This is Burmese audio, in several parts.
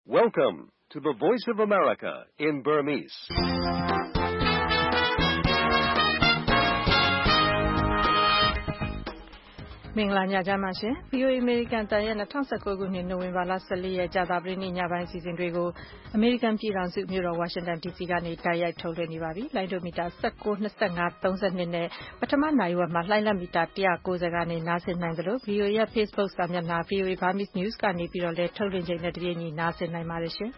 Welcome to the Voice of America in Burmese. ။မင်္ဂလာညချမ်းပါရှင်။ VOA American တန်ရဲ့2019ခုနှစ်နိုဝင်ဘာလ14ရက်ကြာသပတေးနေ့ညပိုင်းအစီအစဉ်တွေကို American ပြည်ထောင်စုမြို့တော် Washington DC ကနေတိုက်ရိုက်ထုတ်လွှင့်နေပါပြီ။လိုင်းဒိုမီတာ19, 25, 32နဲ့ပထမနိုင်ဝက်မှာလှိုင်းလက်မီတာ190ကနေနားဆင်နိုင်သလို VOA ရဲ့ Facebook စာမျက်နှာ VOA Burmese News ကနေပြီးတော့လည်းထုတ်လွှင့်ချိန်နဲ့တပြေးညီနားဆင်နိုင်ပါတယ်ရှင်။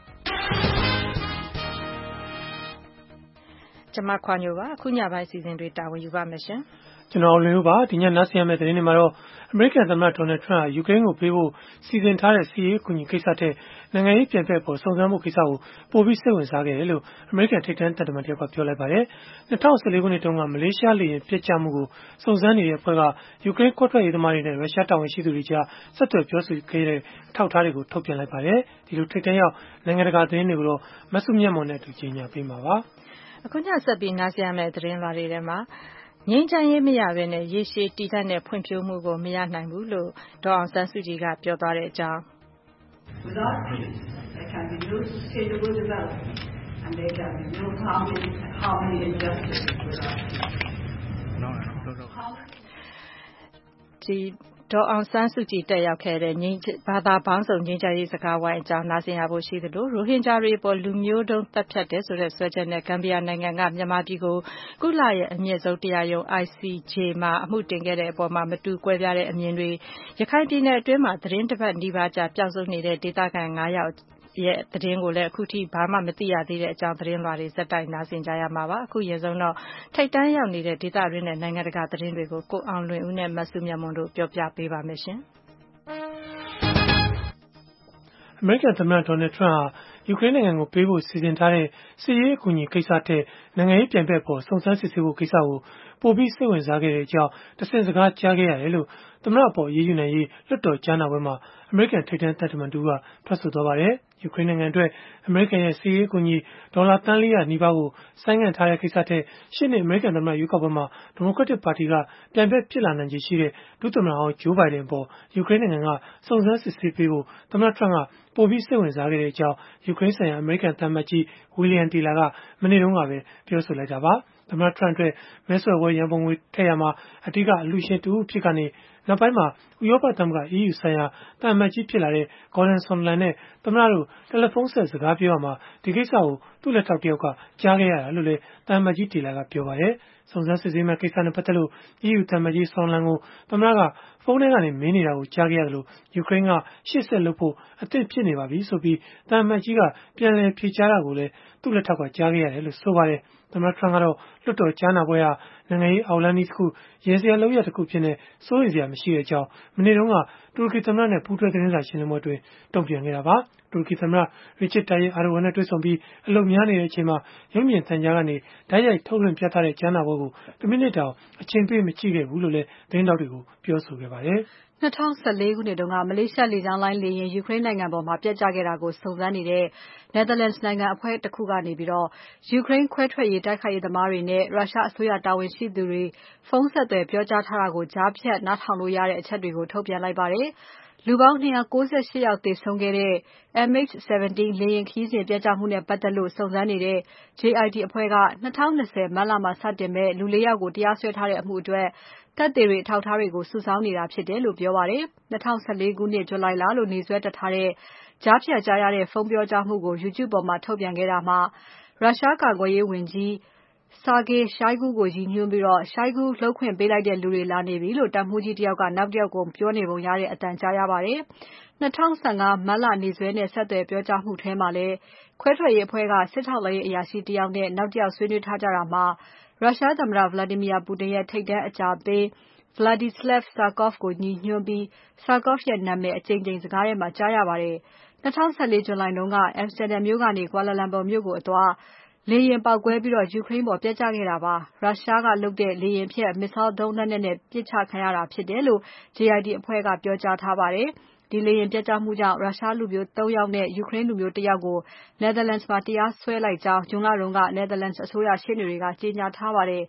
ကျွန်မခွာညိုပါအခုညပိုင်းအစီအစဉ်တွေတာဝန်ယူပါမယ်ရှင်။ကျွန်တော်လွင်ဦးပါဒီညနားဆင်ရမယ့်သတင်းတွေမှာတော့အမေရိကန်သမ္မတဒေါ်နယ်ထရန့်ဟာယူကရိန်းကိုပေးဖို့စီစဉ်ထားတဲ့စီးရေးအကူအညီကိစ္စတဲ့နိုင်ငံရေးပြန်ဖက်ပေါ်စုံစမ်းမှုကိစ္စကိုပိုပြီးစိတ်ဝင်စားခဲ့တယ်လို့အမေရိကန်ထိပ်တန်းတပ်မတော်တယောက်ကပြောလိုက်ပါတယ်2014ခုနှစ်တုန်းကမလေးရှားလေယာဉ်ပြစ်ကျမှုကိုစုံစမ်းနေတဲ့အဖွဲ့ကယူကရိန်းခွဲထွက်ရေးသမားတွေနဲ့ရုရှားတာဝန်ရှိသူတွေကြားဆက်သွယ်ပြောဆိုခဲ့တဲ့အထောက်အထားတွေကိုထုတ်ပြန်လိုက်ပါတယ်ဒီလိုထိပ်တန်းရောက်နိုင်ငံတကာသတင်းတွေကိုတော့မဆုမြတ်မွန်နဲ့တူကြီးညာပေးမှာပါအခုညဆက်ပြီးနားဆင်ရမယ့်သတင်းလွှာတွေထဲမှာငြိမ်းချမ်းရေးမရဘဲနဲ့ရေရှည်တည်တံ့တဲ့ဖွံ့ဖြိုးမှုကိုမရနိုင်ဘူးလို့ဒေါ်အောင်ဆန်းစုကြည်ကပြောသွားတဲ့အကြောင်း Without peace, there can be no sustainable development and there can be no harmony and justice without peace. ဒေါ်အောင်ဆန်းစုကြည်တက်ရောက်ခဲ့တဲ့ဘာသာပေါင်းစုံငြိမ်းချမ်းရေးစကားဝိုင်းအကြောင်းနားဆင်ရဖို့ရှိသလိုရိုဟင်ဂျာတွေပေါ်လူမျိုးတုံးသတ်ဖြတ်တယ်ဆိုတဲ့ဆွဲချက်နဲ့ဂမ်ဘီယာနိုင်ငံကမြန်မာပြည်ကိုကုလရဲ့အမြင့်ဆုံးတရားရုံး ICJ မှာအမှုတင်ခဲ့တဲ့အပေါ်မှာမတူကွဲပြားတဲ့အမြင်တွေရခိုင်ပြည်နယ်အတွင်းမှာသတင်းတစ်ပတ်နီးပါးကြာပျောက်ဆုံးနေတဲ့ဒေသခံ9ယောက်ရဲ့သတင်းကိုလည်းအခုထိဘာမှမသိရသေးတဲ့အကြောင်းသတင်းလွှာတွေစက်တိုက်နားဆင်ကြရမှာပါအခုရေဆုံးတော့ထိတ်တန်းရောက်နေတဲ့ဒေသတွင်းနဲ့နိုင်ငံတကာသတင်းတွေကိုကိုအောင်လွင်ဦးနဲ့မဆုမြတ်မွန်တို့ပြောပြပေးပါမယ်ရှင်အမေရိကန်သမ္မတဒေါ်နယ်ထရန့်ဟာယူကရိန်းနိုင်ငံကိုပေးဖို့စီစဉ်ထားတဲ့စစ်ရေးအကူအညီကိစ္စတဲ့နိုင်ငံရေးပြန်ဖက်ပေါ်စုံစမ်းစစ်ဆေးဖို့ကိစ္စကိုပိုပြီးစိတ်ဝင်စားခဲ့တဲ့အကြောင်းတစင်စကားကြားခဲ့ရတယ်လို့သမ္မတအပေါ်ရေးယူနိုင်ရေးလွှတ်တော်ကြားနာပွဲမှာအမေရိကန်ထိပ်တန်းတပ်မတော်ကထွက်ဆိုသွားပါတယ်ယူကရိန်းနိုင်ငံအတွက်အမေရိကန်ရဲ့စစ်ရေးအကူအညီဒေါ်လာတန်း400နီးပါးကိုဆိုင်းငံ့ထားတဲ့ကိစ္စတဲ့ရှေ့နှစ်အမေရိကန်သမ္မတရွေးကောက်ပွဲမှာဒီမိုကရက်တစ်ပါတီကပြန်ဖက်ဖြစ်လာနိုင်ခြေရှိတဲ့ဒုသမ္မတဟောင်းဂျိုးဘိုင်ဒန်အပေါ်ယူကရိန်းနိုင်ငံကစုံစမ်းစစ်ဆေးပေးဖို့သမ္မတထရန့်ကပိုပြီးစိတ်ဝင်စားခဲ့တဲ့အကြောင်းယူကရိန်းဆိုင်ရာအမေရိကန်သံအမတ်ကြီးဝီလီယံတီလာကမနေ့တုန်းကပဲပြောဆိုလိုက်တာပါသမ္မတထရန့်အတွက်မဲဆွယ်ပွဲရန်ပုံငွေထည့်ရမှာအဓိကအလှူရှင်တူဖြစ်ကနေနောက်ပိုင်းမှာဥရောပသမဂ္ဂ EU ဆိုင်ရာသံအမတ်ကြီးဖြစ်လာတဲ့ Gordon Sondland နဲ့သမ္မတတို့တယ်လီဖုန်းဆက်စကားပြောရမှာဒီကိစ္စကိုသူ့လက်ထောက်တယောက်ကကြားခဲ့ရတာလို့လည်းသံအမတ်ကြီးတီလာကပြောပါတယ်စုံစမ်းစစ်ဆေးမဲ့ကိစ္စနဲ့ပတ်သက်လို့ EU သံအမတ်ကြီး Sondland ကိုသမ္မတကဖုန်းထဲကနေမင်းနေတာကိုကြားခဲ့ရသလိုယူကရိန်းကရှေ့ဆက်လုပ်ဖို့အသင့်ဖြစ်နေပါပြီဆိုပြီးသံအမတ်ကြီးကပြန်လည်ဖြေကြားတာကိုလည်းသူ့လက်ထောက်ကကြားခဲ့ရတယ်လို့ဆိုပါတယ်သမ္မတထရန့်ကတော့လွှတ်တော်ကြားနာပွဲဟာနိုင်ငံရေးအောက်လန်းနည်းတစ်ခုရေစရာလောက်ရတစ်ခုဖြစ်နေစိုးရိမ်စရာမရှိတဲ့အကြောင်းမနေ့တုန်းကတူရကီသမ္မတနဲ့ပူးတွဲသတင်းစာရှင်းလင်းပွဲအတွင်းတုံ့ပြန်ခဲ့တာပါတူရကီသမ္မတရီချစ်တာယီအာဒိုဝမ်နဲ့တွေ့ဆုံပြီးအလုံများနေတဲ့အချိန်မှာရုပ်မြင်သံကြားကနေဓာတ်ရိုက်ထုတ်လွှင့်ပြသတဲ့ကြားနာပွဲကိုတစ်မိနစ်တောင်အချိန်ပေးမကြည့်ခဲ့ဘူးလို့လည်းသတင်းတောက်တွေကိုပြောဆိုခဲ့ပါတယ် 2014ခုနှစ်တုန်းကမလေးရှားလေကြောင်းလိုင်းလေယာဉ်ယူကရိန်းနိုင်ငံပေါ်မှာပျက်ကျခဲ့တာကိုစုံစမ်းနေတဲ့ Netherlands နိုင်ငံအဖွဲ့တစ်ခုကနေပြီးတော့ယူကရိန်းခွဲထွက်ရေးတိုက်ခိုက်ရေးသမားတွေနဲ့ရုရှားအစိုးရတာဝန်ရှိသူတွေဖုန်းဆက်သွယ်ပြောကြားထားတာကိုကြားဖြတ်နားထောင်လို့ရတဲ့အချက်တွေကိုထုတ်ပြန်လိုက်ပါတယ်။လူပေါင်း298ယောက်သေဆုံးခဲ့တဲ့ MH17 လေယာဉ်ခရီးစဉ်ပျက်ကျမှုနဲ့ပတ်သက်လို့စုံစမ်းနေတဲ့ JIT အဖွဲ့က2020မတ်လမှာစတင်မဲ့လူ4ယောက်ကိုတရားစွဲထားတဲ့အမှုအတွက်သက်သေတွေအထောက်အထားတွေကိုစုဆောင်းနေတာဖြစ်တယ်လို့ပြောပါတယ်။2014ခုနှစ်ဇူလိုင်လလို့နေစွဲတက်ထားတဲ့ကြားဖြတ်ကြားရတဲ့ဖုန်းပြောကြားမှုကို YouTube ပေါ်မှာထုတ်ပြန်ခဲ့တာမှာရုရှားကာကွယ်ရေးဝန်ကြီး Sergei Shoigu ကိုရည်ညွှန်းပြီး Shoigu လှုပ်ခွင့်ပေးလိုက်တဲ့လူတွေလာနေပြီလို့တပ်မှူးကြီးတယောက်ကနောက်တယောက်ကိုပြောနေပုံရတဲ့အသံကြားရပါတယ်။2015မတ်လနေစွဲနဲ့ဆက်သွယ်ပြောကြားမှုထဲမှာလည်းခွဲထွက်ရေးအဖွဲ့ကစစ်ထောက်လှမ်းရေးအရာရှိတယောက်နဲ့နောက်တယောက်ဆွေးနွေးထားကြတာမှာရုရှားသမ္မတ Vladimir Putin ရဲ့ထိပ်တန်းအကြံပေး Vladislav Surkov ကိုရည်ညွှန်းပြီး Surkov ရဲ့နာမည်အကြိမ်ကြိမ်စကားထဲမှာကြားရပါတယ်။2014ဇူလိုင်တုန်းက Amsterdam မြို့ကနေ Kuala Lumpur မြို့ကိုအသွားလေယာဉ်ပေါက်ကွဲပြီးယူကရိန်းပေါ်ပျက်ကျခဲ့တာပါ။ရုရှားကလုပ်တဲ့လေယာဉ်ဖျက် missile ဒုံးလက်နက်နဲ့ပစ်ချခံရတာဖြစ်တယ်လို့ JIT အဖွဲ့ကပြောကြားထားပါတယ်။ဒီလေယာဉ်ပျက်ကျမှုကြောင့်ရုရှားလူမျိုး3ယောက်နဲ့ယူကရိန်းလူမျိုး1ယောက်ကို Netherlands မှာတရားစွဲလိုက်ကြောင်းဂျွန်လတုန်းက Netherlands အစိုးရရှေ့နေတွေကကြေညာထားပါတယ်။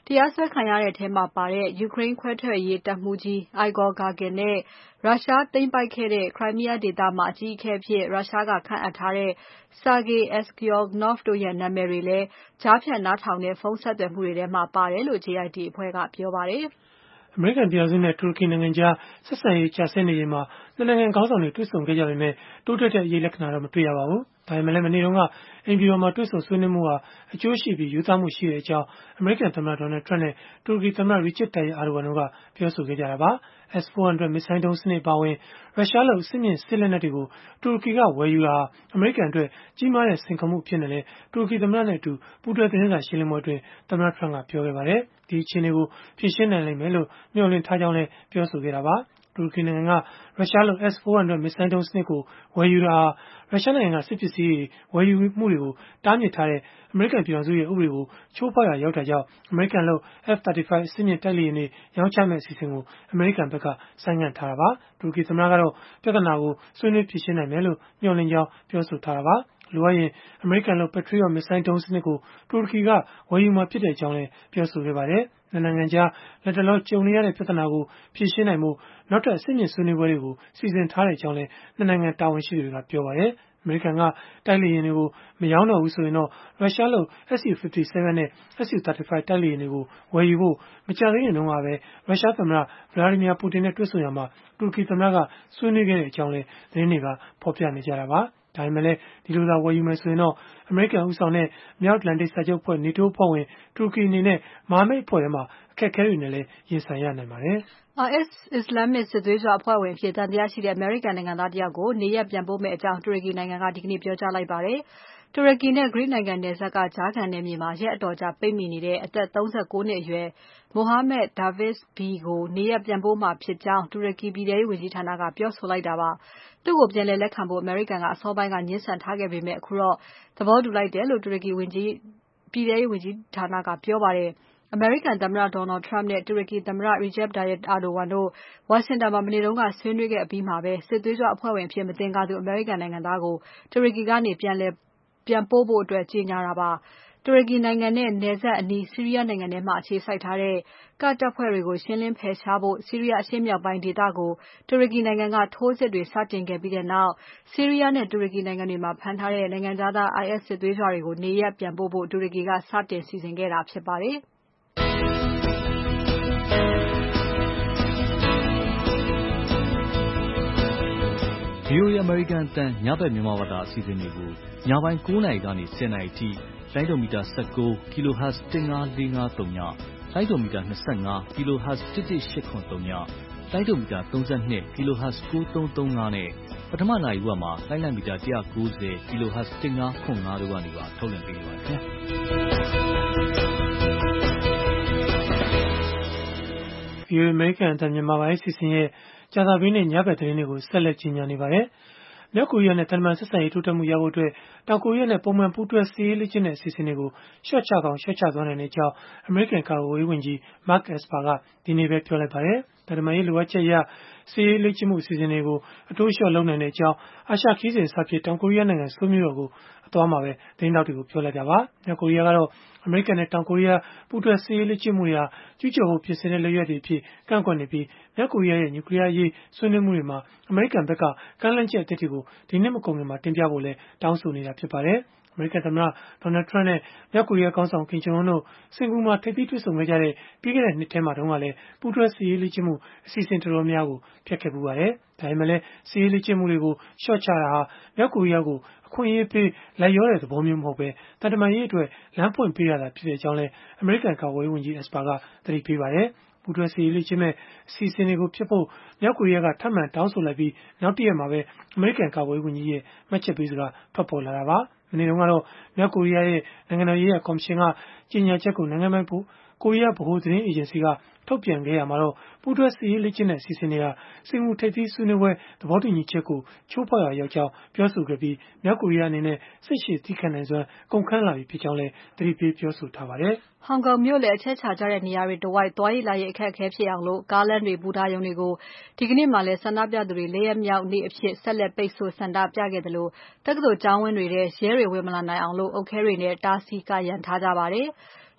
တရားစွဲခံရတဲ့အထဲမှာပါတဲ့ ယူကရိန်းခွဲထွက်ရေးတပ်မှူးကြီး Igor Girkin နဲ့ရုရှားသိမ်းပိုက်ခဲ့တဲ့ Crimea ဒေသမှာအကြီးအကဲအဖြစ်ရုရှားကခန့်အပ်ထားတဲ့ Sergei Aksyonov တို့ရဲ့နာမည်တွေလည်းကြားဖြတ်နားထောင်တဲ့ဖုန်းဆက်သွယ်မှုတွေထဲမှာပါတယ်လို့ JID အဖွဲ့ကပြောပါတယ်။အမေရိကန်ပြည်ထောင်စုနဲ့တူရကီနိုင်ငံကြားဆက်ဆံရေးကျဆင်းနေချိန်မှာနှစ်နိုင်ငံခေါင်းဆောင်တွေတွေ့ဆုံခဲ့ကြပေမဲ့တိုးတက်တဲ့အရေးလက္ခဏာတော့မတွေ့ရပါဘူး။ဒါပေမဲ့လည်းမနေ့တုန်းကအိမ်ဖြူတော်မှာတွေ့ဆုံဆွေးနွေးမှုဟာအကျိုးရှိပြီးယူဆမှုရှိတဲ့အကြောင်းအမေရိကန်သမ္မတ Donald Trump နဲ့တူရကီသမ္မတ Recep Tayyip Erdogan တို့ကပြောဆိုခဲ့ကြတာပါ။ S-400 မစ်ဇိုင်းဒုံးစနစ်အပါအဝင်ရုရှားလုပ်အဆင့်မြင့်စစ်လက်နက်တွေကိုတူရကီကဝယ်ယူတာဟာအမေရိကန်အတွက်ကြီးမားတဲ့စိန်ခေါ်မှုအဖြစ်နဲ့လည်းတူရကီသမ္မတနဲ့အတူပူးတွဲသတင်းစာရှင်းလင်းပွဲအတွင်းသမ္မတ Trump ကပြောခဲ့ပါတယ်။ဒီအခြေအနေကိုဖြေရှင်းနိုင်လိမ့်မယ်လို့မျှော်လင့်ထားကြောင်းလည်းပြောဆိုခဲ့တာပါ။တူရကီနိုင်ငံကရုရှားလုပ် S-400 မစ်ဇိုင်းဒုံးစနစ်ကိုဝယ်ယူတာဟာရုရှားနိုင်ငံကစစ်ပစ္စည်းတွေဝယ်ယူမှုတွေကိုတားမြစ်ထားတဲ့အမေရိကန်ပြည်ထောင်စုရဲ့ဥပဒေကိုချိုးဖောက်ရာရောက်တာကြောင့်အမေရိကန်လုပ် F-35 အဆင့်မြင့်တိုက်လေယာဉ်တွေရောင်းချမယ့်အစီအစဉ်ကိုအမေရိကန်ဘက်ကဆိုင်းငံ့ထားတာပါ။တူရကီသမ္မတကတော့ပြဿနာကိုဆွေးနွေးဖြေရှင်းနိုင်မယ်လို့မျှော်လင့်ကြောင်းပြောဆိုထားတာပါ။လိုအပ်ရင်အမေရိကန်လုပ် Patriot မစ်ဇိုင်းဒုံးစနစ်ကိုတူရကီကဝယ်ယူမှာဖြစ်ကြောင်းလည်းပြောဆိုခဲ့ပါတယ်။နှစ်နိုင်ငံကြားလက်တလောကြုံနေရတဲ့ပြဿနာကိုဖြေရှင်းနိုင်ဖို့နောက်ထပ်အဆင့်မြင့်ဆွေးနွေးပွဲတွေကိုစီစဉ်ထားကြောင်းလည်းနှစ်နိုင်ငံတာဝန်ရှိသူတွေကပြောပါတယ်။အမေရိကန်ကတိုက်လေယာဉ်တွေကိုမရောင်းတော့ဘူးဆိုရင်တော့ရုရှားလုပ် Su-57 နဲ့ Su-35 တိုက်လေယာဉ်တွေကိုဝယ်ယူဖို့မကြာသေးခင်တုန်းကပဲရုရှားသမ္မတ Vladimir Putin နဲ့တွေ့ဆုံရာမှာတူရကီသမ္မတကဆွေးနွေးခဲ့ကြောင်းလည်းသတင်းတွေကဖော်ပြနေကြတာပါ။ဒါပေမဲ့လည်းဒီလိုသာဝယ်ယူမယ်ဆိုရင်တော့အမေရိကန်ဦးဆောင်တဲ့မြောက်အတ္တလန်တိတ်စာချုပ်အဖွဲ့ NATO အဖွဲ့ဝင်တူရကီအနေနဲ့မဟာမိတ်အဖွဲ့ထဲမှာအခက်အခဲတွေနဲ့လည်းရင်ဆိုင်ရနိုင်ပါတယ်။ IS အစ္စလာမစ်စစ်သွေးကြွအဖွဲ့ဝင်အဖြစ်သံသယရှိတဲ့အမေရိကန်နိုင်ငံသားတယောက်ကိုနေရပ်ပြန်ပို့မယ့်အကြောင်းတူရကီနိုင်ငံကဒီကနေ့ပြောကြားလိုက်ပါတယ်။တူရကီနဲ့ Greece နိုင်ငံနယ်စပ်ကကြားခံနယ်မြေမှာရက်အတော်ကြာပိတ်မိနေတဲ့အသက်39နှစ်အရွယ် Mohammed Davis B ကိုနေရပ်ပြန်ပို့မှာဖြစ်ကြောင်းတူရကီပြည်ထဲရေးဝန်ကြီးဌာနကပြောဆိုလိုက်တာပါ။သူ့ကိုပြန်လည်လက်ခံဖို့အမေရိကန်ကအစောပိုင်းကငြင်းဆန်ထားခဲ့ပေမဲ့အခုတော့သဘောတူလိုက်တယ်လို့တူရကီပြည်ထဲရေးဝန်ကြီးဌာနကပြောပါတယ်။အမေရိကန်သမ္မတ Donald Trump နဲ့တူရကီသမ္မတ Recep Tayyip Erdogan တို့ဝါရှင်တန်မှာမနေ့ကဆွေးနွေးခဲ့အပြီးမှာပဲစစ်သွေးကြွအဖွဲ့ဝင်အဖြစ်မသင်္ကာသူအမေရိကန်နိုင်ငံသားကိုတူရကီကနေပြန်ပို့ဖို့ကြေညာတာပါ။တူရကီနိုင်ငံနဲ့နယ်စပ်အနီးဆီးရီးယားနိုင်ငံထဲမှာအခြေစိုက်ထားတဲ့ကာ့ဒ်တပ်ဖွဲ့တွေကိုရှင်းလင်းဖယ်ရှားဖို့ဆီးရီးယားအရှေ့မြောက်ပိုင်းဒေသကိုတူရကီနိုင်ငံကထိုးစစ်တွေစတင်ခဲ့ပြီးနောက်ဆီးရီးယားနဲ့တူရကီနိုင်ငံတွေမှာဖမ်းထားတဲ့နိုင်ငံခြားသား IS စစ်သွေးကြွတွေကိုနေရပ်ပြန်ပို့ဖို့တူရကီကစတင်စီစဉ်ခဲ့တာဖြစ်ပါတယ်။ VOA American အသံညဘက်မြန်မာဘာသာအစီအစဉ်တွေကိုညပိုင်း9:00 နာရီကနေ10:00 နာရီအထိလိုင်းဒိုမီတာ19 kHz 15453ညလိုင်းဒိုမီတာ25 kHz 11883ညလိုင်းဒိုမီတာ32 kHz 9335နဲ့ပထမနာရီဝက်မှာလိုင်းလံမီတာ190 kHz 1505တို့ကနေပါထုတ်လွှင့်ပေးနေပါတယ်ခင်ဗျာ VOA American အသံမြန်မာပိုင်းအစီအစဉ်ရဲ့ကြာသပတေးနေ့ညဘက်သတင်းတွေကိုဆက်လက်ကြီးညာနေပါတယ်။မြောက်ကိုရီးယားနဲ့တန်တမန်ဆက်ဆံရေးတိုးတက်မှုရဖို့အတွက်တောင်ကိုရီးယားနဲ့ပုံမှန်ပူးတွဲစစ်ရေးလေ့ကျင့်တဲ့အစီအစဉ်တွေကိုလျှော့ချကောင်းလျှော့ချသွားနိုင်ကြောင်းအမေရိကန်ကာကွယ်ရေးဝန်ကြီး Mark Esper ကဒီနေ့ပဲပြောလိုက်ပါတယ်။တန်တမန်ရေးလိုအပ်ချက်အရစစ်ရေးလေ့ကျင့်မှုအစီအစဉ်တွေကိုအတိုးလျှော့လုပ်နိုင်ကြောင်းအာရှခီးစဉ်အစဖြစ်တောင်ကိုရီးယားနိုင်ငံဆိုးမြို့တော်ကိုအသွားမှာပဲသတင်းတောက်တွေကိုပြောလိုက်တာပါ။မြောက်ကိုရီးယားကတော့အမေရိကန်နဲ့တောင်ကိုရီးယားပူးတွဲစစ်ရေးလေ့ကျင့်မှုတွေဟာကျူးကျော်ဖို့ပြင်ဆင်တဲ့လုပ်ရပ်တွေအဖြစ်ကန့်ကွက်နေပြီးမြောက်ကိုရီးယားရဲ့နျူကလီးယားရေးဆွေးနွေးမှုတွေမှာအမေရိကန်ဘက်ကကမ်းလှမ်းချက်အသစ်တွေကိုဒီနှစ်မကုန်ခင်တင်ပြဖို့လည်းတောင်းဆိုနေတာဖြစ်ပါတယ်။အမေရိကန်သမ္မတ Donald Trump နဲ့မြောက်ကိုရီးယားခေါင်းဆောင် Kim Jong Un တို့စင်ကာပူမှာထိပ်သီးတွေ့ဆုံခဲ့ကြတဲ့ပြီးခဲ့တဲ့နှစ်ထဲမှာတုန်းကလည်းပူးတွဲစစ်ရေးလေ့ကျင့်မှုအစီအစဉ်တော်တော်များကိုဖျက်ခဲ့ပူပါတယ်။ဒါပေမဲ့လည်းစစ်ရေးလေ့ကျင့်မှုတွေကိုလျှော့ချတာဟာမြောက်ကိုရီးယားကိုအခွင့်အရေးပေးလိုက်လျောတဲ့သဘောမျိုးမဟုတ်ဘဲတန်တမာရေးအတွက်လမ်းဖွင့်ပေးရတာဖြစ်ကြောင်းလည်းအမေရိကန်ကာကွယ်ရေးဝန်ကြီး Esper ကသတိပေးပါတယ်။ပူးတွဲစစ်ရေးလေ့ကျင့်မဲ့အစီအစဉ်တွေကိုဖျက်ဖို့မြောက်ကိုရီးယားကထပ်မံတောင်းဆိုလိုက်ပြီးနောက်တရက်မှာပဲအမေရိကန်ကာကွယ်ရေးဝန်ကြီးရဲ့မှတ်ချက်ပေးစကားထွက်ပေါ်လာတာပါ။မနေ့တုန်းကတော့မြောက်ကိုရီးယားရဲ့နိုင်ငံတော်ရေးရာကော်မရှင်ကကြေညာချက်ကိုနိုင်ငံပိုင်ကိုရီးယားဗဟိုသတင်းအေဂျင်စီကထုတ်ပြန်ခဲ့ရမှာတော့ပူးတွဲစစ်ရေးလေ့ကျင့်တဲ့အစီအစဉ်တွေဟာစင်ကာပူထိပ်သီးဆွေးနွေးပွဲသဘောတူညီချက်ကိုချိုးဖောက်ရာရောက်ကြောင်းပြောဆိုခဲ့ပြီးမြောက်ကိုရီးယားအနေနဲ့စိတ်ရှည်သည်းခံနိုင်စွမ်းကုန်ခန်းလာပြီဖြစ်ကြောင်းလည်းသတိပေးပြောဆိုထားပါတယ်။ဟောင်ကောင်မြို့လေအချက်ချာကြတဲ့နေရာတွေတဝိုက်သွားရေးလာရေးအခက်အခဲဖြစ်အောင်ကားလမ်းတွေဘူတာရုံတွေကိုဒီကနေ့မှလည်းဆန္ဒပြသူတွေ၄ရက်မြောက်နေ့အဖြစ်ဆက်လက်ပိတ်ဆို့ဆန္ဒပြခဲ့တယ်လို့တက္ကသိုလ်ကျောင်းဝင်းတွေထဲရဲတွေဝင်မလာနိုင်အောင်အုတ်ခဲတွေနဲ့တားဆီးကာရံထားကြပါတယ်။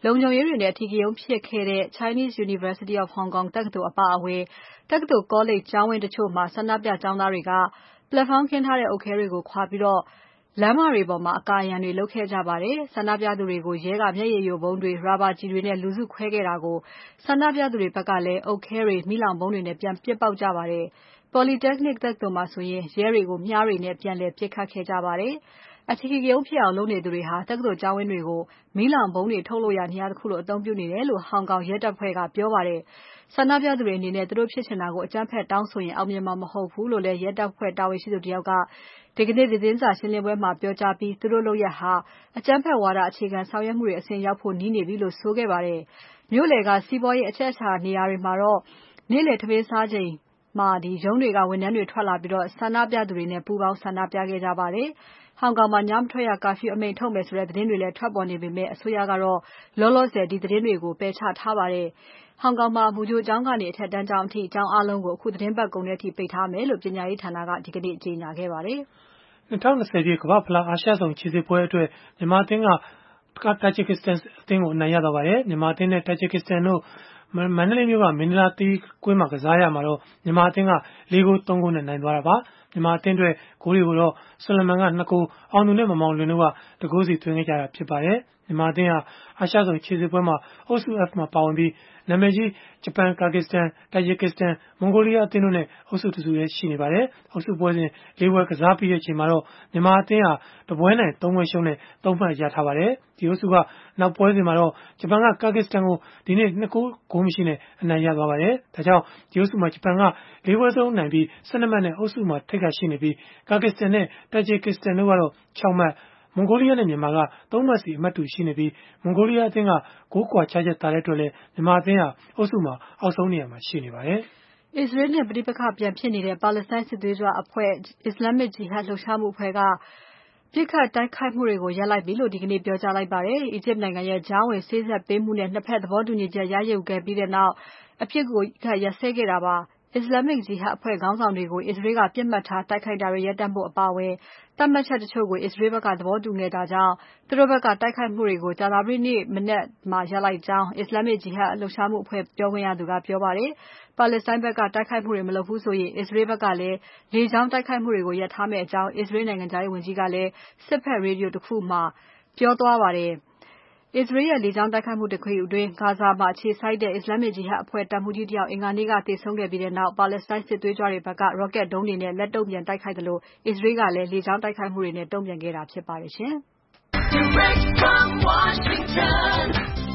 လုံခြုံရေးတွေနဲ့အထီးကရုန်းဖြစ်ခဲ့တဲ့ Chinese University of Hong Kong တက္ကသိုလ်အပါအဝင်တက္ကသိုလ်ကောလိပ်ကျောင်းဝင်းတချို့မှာဆန္ဒပြကျောင်းသားတွေက ပလက်ဖောင်းခင်းထားတဲ့အုတ်ခဲတွေကိုခွာပြီးလမ်းမတွေပေါ်မှာအကာအရံတွေလုပ်ခဲ့ကြပါတယ်။ဆန္ဒပြသူတွေကိုရဲကမျက်ရည်ယိုဗုံးတွေရာဘာကျည်တွေနဲ့လူစုခွဲခဲ့တာကိုဆန္ဒပြသူတွေဘက်ကလည်းအုတ်ခဲတွေမိလောင်ဗုံးတွေနဲ့ပြန်ပစ်ပေါက်ကြပါတယ်။ Polytechnic တက္ကသိုလ်မှာဆိုရင်ရဲတွေကိုမြားတွေနဲ့ပြန်လည်ပစ်ခတ်ခဲ့ကြပါတယ်။အထီးကရုန်းဖြစ်အောင်လုပ်နေသူတွေဟာတက္ကသိုလ်ကျောင်းဝင်းတွေကိုမီးလောင်ဗုံးတွေထုတ်လို့ရနေရာတစ်ခုလိုအသုံးပြုနေတယ်လို့ဟောင်ကောင်ရဲတပ်ဖွဲ့ကပြောပါတယ်။ဆန္ဒပြသူတွေအနေနဲ့သူတို့ဖြစ်ချင်တာကိုအကြမ်းဖက်တောင်းဆိုရင်အောင်မြင်မှာမဟုတ်ဘူးလို့လည်းရဲတပ်ဖွဲ့တာဝန်ရှိသူတယောက်ကဒီကနေ့သတင်းစာရှင်းလင်းပွဲမှာပြောကြားပြီးသူတို့လုပ်ရပ်ဟာအကြမ်းဖက်ဝါဒအခြေခံဆောင်ရွက်မှုတွေအဆင့်ရောက်ဖို့နီးနေပြီလို့ဆိုခဲ့ပါတယ်။မြို့လယ်ကစီးပွားရေးအချက်အချာနေရာတွေမှာတော့နေ့လယ်ထမင်းစားချိန်မှာရုံးတွေကဝန်ထမ်းတွေထွက်လာပြီးဆန္ဒပြသူတွေနဲ့ပူးပေါင်းဆန္ဒပြခဲ့ကြပါတယ်။ဟောင်ကောင်မှာညမထွက်ရကာဖျူးအမိန့်ထုတ်မယ်ဆိုတဲ့သတင်းတွေလည်းထွက်ပေါ်နေပေမဲ့အစိုးရကတော့လောလောဆယ်ဒီသတင်းတွေကိုပယ်ချထားပါတယ်။ဟောင်ကောင်မှာမူကြိုကျောင်းကနေအထက်တန်းကျောင်းအထိကျောင်းအားလုံးကိုအခုသတင်းပတ်ကုန်တဲ့အထိပိတ်ထားမယ်လို့ပညာရေးဌာနကဒီကနေ့ကြေညာခဲ့ပါတယ်။2020ပြည့်ကမ္ဘာ့ဖလားအာရှစုံခြေစစ်ပွဲအတွက်မြန်မာအသင်းကTajikistan အသင်းကိုအနိုင်ရသွားပါတယ်။မြန်မာအသင်းနဲ့ Tajikistan တို့မန္တလေးမြို့ကမင်းသားသီးကွင်းမှာကစားရမှာတော့မြန်မာအသင်းက4 ဂိုး 3 ဂိုးနဲ့နိုင်သွားတာပါ။မြန်မာအသင်းအတွက်ဂိုးတွေကိုတော့ဆလမန်က2 ဂိုးအောင်သူနဲ့မမောင်လွင်တို့က1 ဂိုးစီသွင်းခဲ့ကြတာဖြစ်ပါတယ်။မြန်မာအသင်းဟာအာရှစုံခြေစစ်ပွဲမှာအုပ်စု F မှာပါဝင်ပြီးနာမည်ကြီးဂျပန်၊ကာဂစ္စတန်၊တာဂျစ်ကစ္စတန်၊မွန်ဂိုလီးယားအသင်းတို့နဲ့အုပ်စုတစုထဲရှိနေပါတယ်။အုပ်စုပွဲစဉ်4 ပွဲကစားပြီးတဲ့အချိန်မှာတော့မြန်မာအသင်းဟာတပွဲနိုင်3 ပွဲရှုံးနဲ့3 မှတ်ရထားပါတယ်။ဒီအုပ်စုကနောက်ပွဲစဉ်မှာတော့ဂျပန်ကကာဂစ္စတန်ကိုဒီနေ့2 ဂိုးမရှိနဲ့အနိုင်ရသွားပါတယ်။ဒါကြောင့်ဒီအုပ်စုမှာဂျပန်က4 ပွဲစလုံးနိုင်ပြီး12 မှတ်နဲ့အုပ်စုမှာထိပ်ကရှိနေပြီးကာဂစ္စတန်နဲ့တာဂျစ်ကစ္စတန်တို့ကတော့6 မှတ်မွန်ဂိုလီးယားနဲ့မြန်မာက3 မှတ်စီအမှတ်တူရှိနေပြီးမွန်ဂိုလီးယားအသင်းကဂိုးကွာခြားချက်သာတဲ့အတွက်လည်းမြန်မာအသင်းဟာအုပ်စုမှာအောက်ဆုံးနေရာမှာရှိနေပါတယ်။အစ္စရေးနဲ့ပဋိပက္ခပြန်ဖြစ်နေတဲ့ပါလက်စတိုင်းစစ်သွေးကြွအဖွဲ့ Islamic Jihad လှုပ်ရှားမှုအဖွဲ့ကပစ်ခတ်တိုက်ခိုက်မှုတွေကိုရပ်လိုက်ပြီလို့ဒီကနေ့ပြောကြားလိုက်ပါတယ်။အီဂျစ်နိုင်ငံရဲ့ကြားဝင်စေ့စပ်ပေးမှုနဲ့နှစ်ဖက်သဘောတူညီချက်ရယူခဲ့ပြီးနောက်အဖြစ်ကိုရပ်စဲခဲ့တာပါ။ Islamic Jihad အဖွဲ့ခေါင်းဆောင်တွေကိုအစ္စရေးကပြစ်မှတ်ထားတိုက်ခိုက်တာတွေရပ်တန့်ဖို့အပါအဝင်သတ်မှတ်ချက်တချို့ကိုအစ္စရေးဘက်ကသဘောတူခဲ့တာကြောင့်သူတို့ဘက်ကတိုက်ခိုက်မှုတွေကိုကြာသပတေးနေ့မနက်မှာရပ်လိုက်ကြောင်း Islamic Jihad လှုပ်ရှားမှုအဖွဲ့ပြောခွင့်ရသူကပြောပါတယ်။ပါလက်စတိုင်းဘက်ကတိုက်ခိုက်မှုတွေမလုပ်ဘူးဆိုရင်အစ္စရေးဘက်ကလည်းလေကြောင်းတိုက်ခိုက်မှုတွေကိုရပ်ထားမယ့်အကြောင်းအစ္စရေးနိုင်ငံခြားရေးဝန်ကြီးကလည်းစစ်ဖက်ရေဒီယိုတစ်ခုမှာပြောသွားပါတယ်။အစ္စရေးရဲ့လေကြောင်းတိုက်ခိုက်မှုတခုအတွင်းဂါဇာမှာအခြေစိုက်တဲ့ Islamic Jihad အဖွဲ့တပ်မှူးကြီးတယောက်အင်္ဂါနေ့ကသေဆုံးခဲ့ပြီးနောက်ပါလက်စတိုင်းစစ်သွေးကြွတွေဘက်က rocket ဒုံးတွေနဲ့လက်တုံ့ပြန်တိုက်ခိုက်သလိုအစ္စရေးကလည်းလေကြောင်းတိုက်ခိုက်မှုတွေနဲ့တုံ့ပြန်ခဲ့တာဖြစ်ပါတယ်ရှင်။ Direct from Washington,